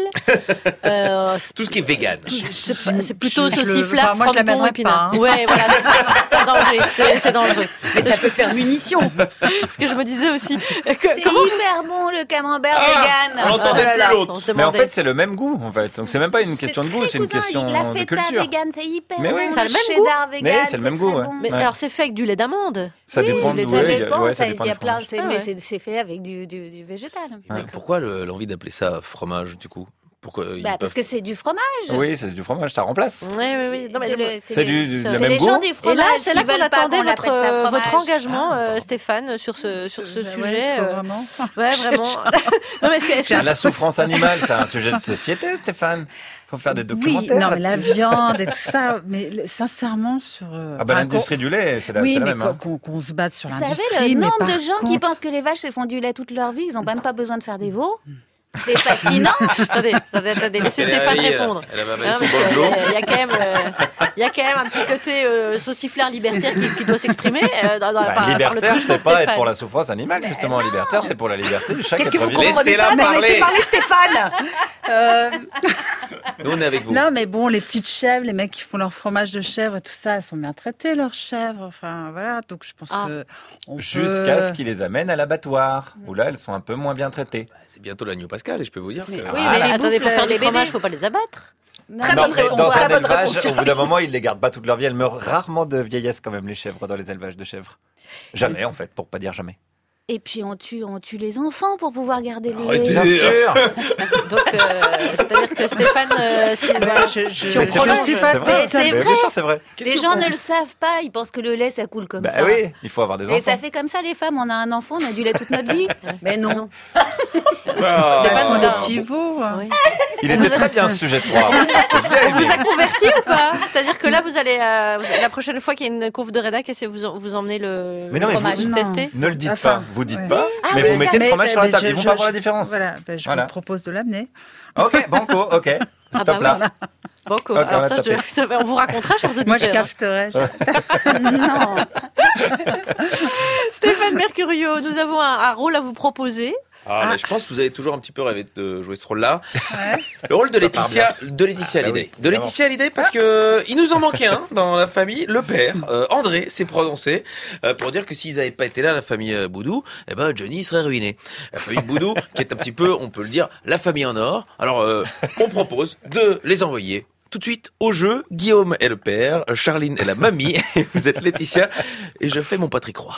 Speaker 1: euh,
Speaker 2: Tout ce qui est vegan.
Speaker 1: c'est, pas- c'est plutôt
Speaker 10: je- je le-
Speaker 1: sauciflard,
Speaker 10: enfin, moi, je
Speaker 1: fronton,
Speaker 10: l'amènerais
Speaker 1: épinard.
Speaker 10: pas, hein.
Speaker 1: Ouais, voilà, c'est ça. C'est danger, c'est, c'est dangereux.
Speaker 9: Mais ça peut faire munition.
Speaker 1: Ce que je me disais aussi. Que,
Speaker 8: C'est
Speaker 1: comment
Speaker 8: hyper bon le camembert
Speaker 3: Ah,
Speaker 8: vegan.
Speaker 3: on l'entendait
Speaker 8: Oh là
Speaker 3: plus
Speaker 8: là.
Speaker 3: l'autre.
Speaker 1: on se
Speaker 3: Mais en
Speaker 1: demandait.
Speaker 3: fait, c'est le même goût, en fait. Donc, c'est même pas une question de goût, c'est une
Speaker 8: cousin,
Speaker 3: question
Speaker 8: il- la
Speaker 3: de
Speaker 8: feta
Speaker 3: culture.
Speaker 8: vegan, c'est hyper
Speaker 3: Mais
Speaker 8: bon.
Speaker 3: oui.
Speaker 1: Ça a le même
Speaker 8: cheddar
Speaker 1: goût.
Speaker 8: vegan,
Speaker 3: Mais c'est le même
Speaker 8: très
Speaker 3: goût, ouais.
Speaker 8: bon.
Speaker 1: Mais
Speaker 3: Ouais.
Speaker 1: alors, c'est fait avec du lait d'amande.
Speaker 3: Ça
Speaker 8: Oui,
Speaker 3: dépend
Speaker 8: mais
Speaker 3: d'où
Speaker 8: ça
Speaker 3: est, il y a-
Speaker 8: dépend,
Speaker 3: ouais, ça
Speaker 8: ça,
Speaker 3: dépend
Speaker 8: il y a
Speaker 3: du
Speaker 8: plein,
Speaker 3: fromage.
Speaker 8: c'est,
Speaker 1: Ah
Speaker 8: mais
Speaker 1: ouais.
Speaker 8: c'est, c'est fait avec du, du, du végétal.
Speaker 2: Mais pourquoi le- l'envie d'appeler ça fromage, du coup? Pourquoi ils
Speaker 8: Bah, parce
Speaker 2: peuvent-
Speaker 8: que c'est du fromage.
Speaker 3: Oui, c'est du fromage, ça remplace.
Speaker 1: Oui, oui, oui. Non, mais
Speaker 8: C'est
Speaker 1: non,
Speaker 8: le-
Speaker 3: C'est
Speaker 8: les-
Speaker 3: du, du-
Speaker 1: c'est
Speaker 3: le
Speaker 8: c'est
Speaker 3: même
Speaker 8: les
Speaker 3: goût.
Speaker 8: gens du
Speaker 1: Et
Speaker 8: fromage
Speaker 1: là, c'est là
Speaker 8: qui
Speaker 1: qu'on
Speaker 8: veulent pas
Speaker 1: attendait
Speaker 8: qu'on
Speaker 1: votre,
Speaker 8: l'appelle ça
Speaker 1: euh,
Speaker 8: fromage.
Speaker 1: votre engagement, euh, Stéphane, sur ce, sur ce
Speaker 10: Ouais,
Speaker 1: sujet.
Speaker 10: faut
Speaker 1: euh,
Speaker 10: vraiment.
Speaker 1: Ouais, vraiment. non, mais est-ce que, est-ce que
Speaker 3: La souffrance animale, c'est un sujet de société, Stéphane. Faut faire des
Speaker 10: Oui,
Speaker 3: documentaires.
Speaker 10: non, mais la
Speaker 3: là-dessus.
Speaker 10: viande et tout ça, mais le- sincèrement, sur. euh,
Speaker 3: Ah bah
Speaker 10: enfin,
Speaker 3: l'industrie du lait, c'est la,
Speaker 10: Oui,
Speaker 3: c'est la
Speaker 10: mais
Speaker 3: même.
Speaker 10: qu'on,
Speaker 3: hein.
Speaker 10: qu'on- qu'on se batte sur
Speaker 8: Vous
Speaker 10: l'industrie.
Speaker 8: savez, le
Speaker 10: mais
Speaker 8: nombre
Speaker 10: par
Speaker 8: de gens qui
Speaker 10: contre-
Speaker 8: pensent que les vaches elles font du lait toute leur vie, ils n'ont même pas besoin de faire des veaux. C'est fascinant.
Speaker 1: attendez, attendez, attendez, laissez
Speaker 2: Elle est
Speaker 1: Stéphane
Speaker 2: réveillée,
Speaker 1: répondre.
Speaker 2: elle avait avalé
Speaker 1: Hein,
Speaker 2: son
Speaker 1: parce
Speaker 2: bol
Speaker 1: que,
Speaker 2: d'eau.
Speaker 1: euh, Il y a quand même, euh, il y a quand même un petit côté euh, sauciflard libertaire qui, qui doit s'exprimer euh, dans, dans,
Speaker 3: Bah,
Speaker 1: par, par le
Speaker 3: libertaire,
Speaker 1: truchement
Speaker 3: c'est pas être
Speaker 1: Stéphane.
Speaker 3: pour la souffrance animale, justement. Libertaire, c'est pour la liberté de chaque
Speaker 9: Qu'est-ce que
Speaker 3: être
Speaker 9: vous
Speaker 3: vivant.
Speaker 9: comprenez
Speaker 2: Laissez-la
Speaker 9: pas? Mais
Speaker 2: parler.
Speaker 9: laissez parler Stéphane.
Speaker 10: Euh,
Speaker 2: Nous, on est avec vous.
Speaker 10: Non, mais bon, les petites chèvres, les mecs qui font leur fromage de chèvre et tout ça, elles sont bien traitées, leurs chèvres. Enfin, voilà. Donc, je pense
Speaker 1: Ah.
Speaker 10: que. On
Speaker 3: Jusqu'à
Speaker 10: peut...
Speaker 3: ce qu'ils les amènent à l'abattoir, où là, elles sont un peu moins bien traitées.
Speaker 2: C'est bientôt l'agneau pascal et je peux vous dire que...
Speaker 8: Oui,
Speaker 3: Voilà.
Speaker 8: mais les
Speaker 1: Attendez,
Speaker 8: bouffes,
Speaker 1: pour faire
Speaker 8: les
Speaker 1: du fromage,
Speaker 8: bébés.
Speaker 1: faut pas les abattre.
Speaker 8: Très
Speaker 3: Non,
Speaker 8: bonne
Speaker 3: mais
Speaker 8: réponse.
Speaker 3: dans
Speaker 8: Très
Speaker 3: un
Speaker 8: bonne
Speaker 3: élevage,
Speaker 8: réponse.
Speaker 3: au bout d'un moment, ils les gardent pas toute leur vie. Elles meurent rarement de vieillesse quand même, les chèvres, dans les élevages de chèvres. Jamais, en fait, pour pas dire jamais.
Speaker 8: Et puis on tue, on tue les enfants pour pouvoir garder le
Speaker 2: Arrêtez.
Speaker 8: lait.
Speaker 3: Bien sûr.
Speaker 1: Donc, euh, c'est-à-dire que Stéphane, euh, si, bah,
Speaker 10: je- je-
Speaker 1: si on
Speaker 3: Mais c'est
Speaker 1: prolonge-
Speaker 3: vrai, c'est vrai.
Speaker 8: Mais c'est
Speaker 3: Mais
Speaker 8: vrai.
Speaker 3: Bien sûr, c'est vrai.
Speaker 8: Les gens ne le savent pas, ils pensent que le lait ça coule comme
Speaker 3: Bah
Speaker 8: ça.
Speaker 3: oui, il faut avoir des
Speaker 8: Et
Speaker 3: enfants.
Speaker 8: ça fait comme ça les femmes, on a un enfant, on a du lait toute notre vie. Mais non.
Speaker 3: Ah.
Speaker 1: Stéphane,
Speaker 10: Ils font
Speaker 1: vous
Speaker 10: des
Speaker 1: a-
Speaker 10: petits veaux. hein.
Speaker 1: Oui.
Speaker 3: Il était très bien ce sujet trois.
Speaker 1: On vous a converti ou pas? C'est-à-dire que là, vous allez, euh, vous- la prochaine fois qu'il y a une conf de rédac, est-ce que vous, en- vous emmenez le,
Speaker 3: Mais
Speaker 1: le
Speaker 3: non, mais
Speaker 1: fromage
Speaker 3: vous-
Speaker 1: testé?
Speaker 3: Ne le dites
Speaker 10: Enfin,
Speaker 3: pas. Vous dites
Speaker 10: ouais.
Speaker 3: pas,
Speaker 8: Ah
Speaker 3: mais
Speaker 8: oui,
Speaker 3: vous
Speaker 8: ça-
Speaker 3: mettez le
Speaker 10: Mais-
Speaker 3: fromage
Speaker 10: mais-
Speaker 3: sur la
Speaker 10: mais
Speaker 3: table.
Speaker 10: je-
Speaker 3: Ils vont
Speaker 10: je-
Speaker 3: pas voir la
Speaker 10: je-
Speaker 3: différence.
Speaker 10: Voilà, ben, je
Speaker 3: Voilà.
Speaker 10: vous propose de l'amener.
Speaker 3: Ok, banco, ok.
Speaker 1: Ah bah
Speaker 3: Top là.
Speaker 1: voilà. Banco.
Speaker 3: Ok, on
Speaker 1: Alors
Speaker 3: a
Speaker 1: ça,
Speaker 3: tapé.
Speaker 1: je- ça va- on vous racontera, chers auditeurs.
Speaker 10: Moi, je capterai. je-
Speaker 8: Non.
Speaker 1: Stéphane Mercurio, nous avons un, un rôle à vous proposer.
Speaker 2: Ah, mais je pense que vous avez toujours un petit peu rêvé de jouer ce rôle-là.
Speaker 10: Ouais.
Speaker 2: Le rôle de
Speaker 3: Ça part
Speaker 2: Laetitia, de Laetitia
Speaker 3: Ah, bah
Speaker 2: Hallyday.
Speaker 3: oui,
Speaker 2: de
Speaker 3: évidemment.
Speaker 2: Laetitia Hallyday parce que il nous en manquait un dans la famille. Le père, euh, André, s'est prononcé euh, pour dire que s'ils n'avaient pas été là, la famille euh, Boudou, eh ben Johnny serait ruiné. La famille Boudou, qui est un petit peu, on peut le dire, la famille en or. Alors, euh, on propose de les envoyer tout de suite au jeu. Guillaume est le père, Charline est la mamie, et vous êtes Laetitia, et je fais mon Patrick Roy.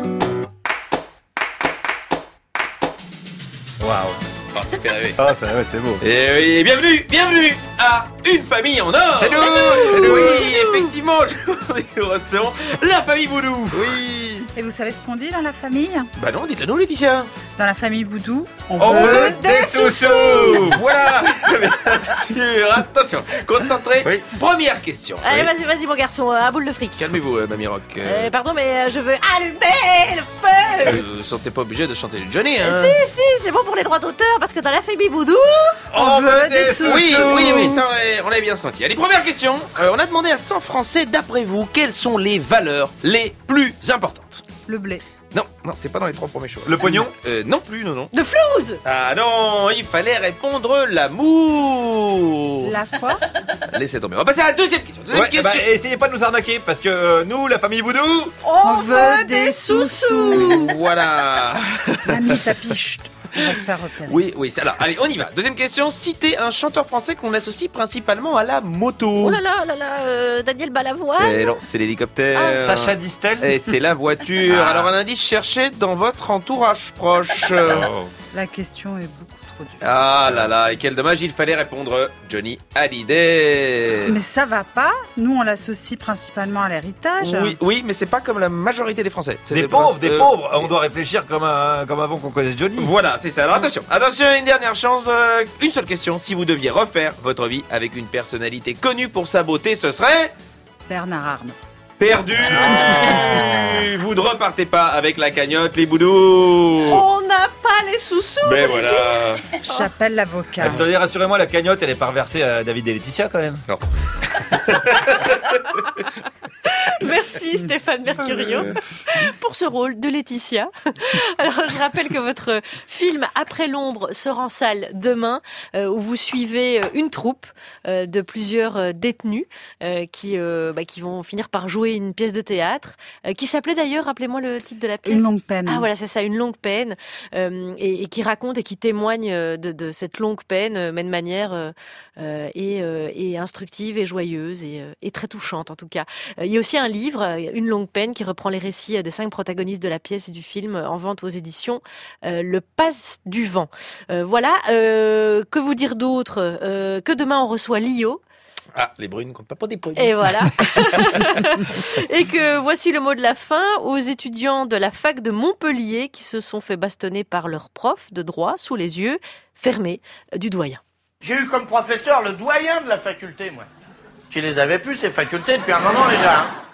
Speaker 3: Waouh.
Speaker 2: Oh, ça fait rêver.
Speaker 3: Oh, ça, ouais, c'est beau.
Speaker 2: Et oui, bienvenue, bienvenue à Une famille en or.
Speaker 3: C'est nous, c'est nous.
Speaker 2: Oui, effectivement, aujourd'hui nous recevons la famille Boudou.
Speaker 3: Oui.
Speaker 10: Et vous savez ce qu'on dit dans la famille?
Speaker 2: Bah non, dites-le nous, Laetitia.
Speaker 10: Dans la famille Boudou, on,
Speaker 3: On
Speaker 10: veut...
Speaker 3: veut des sous-sous.
Speaker 2: Voilà, bien sûr. Attention, concentrez.
Speaker 3: Oui.
Speaker 2: Première question.
Speaker 1: Allez,
Speaker 2: Oui.
Speaker 1: vas-y, vas-y, mon garçon, euh, à boule de fric.
Speaker 2: Calmez-vous, euh, Mamie Rock. Euh,
Speaker 1: Euh, pardon, mais euh, je veux allumer le feu.
Speaker 2: vous ne sentez pas obligé de chanter du Johnny, hein?
Speaker 1: Euh, Si, si, c'est bon pour les droits d'auteur, parce que dans la famille Boudou,
Speaker 3: On veut des sous-sous.
Speaker 2: Oui, oui, oui, ça on avait, on avait bien senti. Allez, première question. Euh, on a demandé à cent Français, d'après vous, quelles sont les valeurs les plus importantes?
Speaker 10: Le blé.
Speaker 2: Non, non, c'est pas dans les trois premiers choix.
Speaker 3: Le pognon?
Speaker 2: euh, Non plus, non, non.
Speaker 1: De flouze.
Speaker 2: Ah non, il fallait répondre l'amour.
Speaker 10: La quoi?
Speaker 2: Laissez tomber. On va passer à la deuxième question. Deuxième
Speaker 3: Ouais,
Speaker 2: question.
Speaker 3: bah, essayez pas de nous arnaquer, parce que euh, nous, la famille Boudou...
Speaker 10: On veut des sous-sous.
Speaker 2: Voilà.
Speaker 10: Mamie tapis, chut, on va se faire repérer.
Speaker 2: Oui, oui, c'est alors. Allez, on y va. Deuxième question. Citez un chanteur français qu'on associe principalement à la moto.
Speaker 1: Oh là là, là là, euh, Daniel Balavoine.
Speaker 2: Eh non, c'est l'hélicoptère.
Speaker 1: Ah,
Speaker 3: Sacha Distel.
Speaker 2: Et c'est la voiture.
Speaker 3: Ah.
Speaker 2: Alors un indice, cherchez dans votre entourage proche. Oh.
Speaker 10: La question est beaucoup trop dure.
Speaker 2: Ah là là, et quel dommage, il fallait répondre Johnny Hallyday.
Speaker 10: Mais ça va pas. Nous, on l'associe principalement à l'héritage.
Speaker 2: Oui, oui, mais c'est pas comme la majorité des Français. C'est
Speaker 3: Des pauvres, des
Speaker 2: euh,
Speaker 3: pauvres. On doit réfléchir comme, un- comme avant qu'on connaisse Johnny.
Speaker 2: Voilà, c'est ça. Alors attention, attention, une dernière chance. euh, une seule question. Si vous deviez refaire votre vie avec une personnalité connue pour sa beauté, ce serait
Speaker 10: Bernard Arnault.
Speaker 2: perdu. Vous ne repartez pas avec la cagnotte, les boudous.
Speaker 1: On n'a pas les sous-sous.
Speaker 2: Mais voilà.
Speaker 10: J'appelle l'avocat.
Speaker 3: Attendez, rassurez-moi, la cagnotte, elle est pas reversée à David et Laetitia quand même.
Speaker 2: Non.
Speaker 1: Merci Stéphane Mercurio pour ce rôle de Laetitia. Alors je rappelle que votre film Après l'ombre sort en salle demain, euh, où vous suivez une troupe euh, de plusieurs euh, détenus euh, qui euh, bah, qui vont finir par jouer une pièce de théâtre euh, qui s'appelait d'ailleurs, rappelez-moi le titre de la pièce.
Speaker 10: Une longue peine.
Speaker 1: Ah voilà, c'est ça, une longue peine, euh, et, et qui raconte et qui témoigne de, de cette longue peine, euh, mais de manière euh, euh, et, euh, et instructive et joyeuse et, euh, et très touchante en tout cas. Euh, il y a aussi un livre, Une longue peine, qui reprend les récits des cinq protagonistes de la pièce et du film, en vente aux éditions euh, Le Passe du Vent. Euh, voilà, euh, que vous dire d'autre, euh, que demain on reçoit Lio.
Speaker 2: Ah, les brunes comptent pas pour des brunes.
Speaker 1: Et voilà. Et que voici le mot de la fin aux étudiants de la fac de Montpellier qui se sont fait bastonner par leur prof de droit sous les yeux fermés du doyen.
Speaker 5: J'ai eu comme professeur le doyen de la faculté, moi. Je les avais plus, ces facultés, depuis un moment déjà. Hein.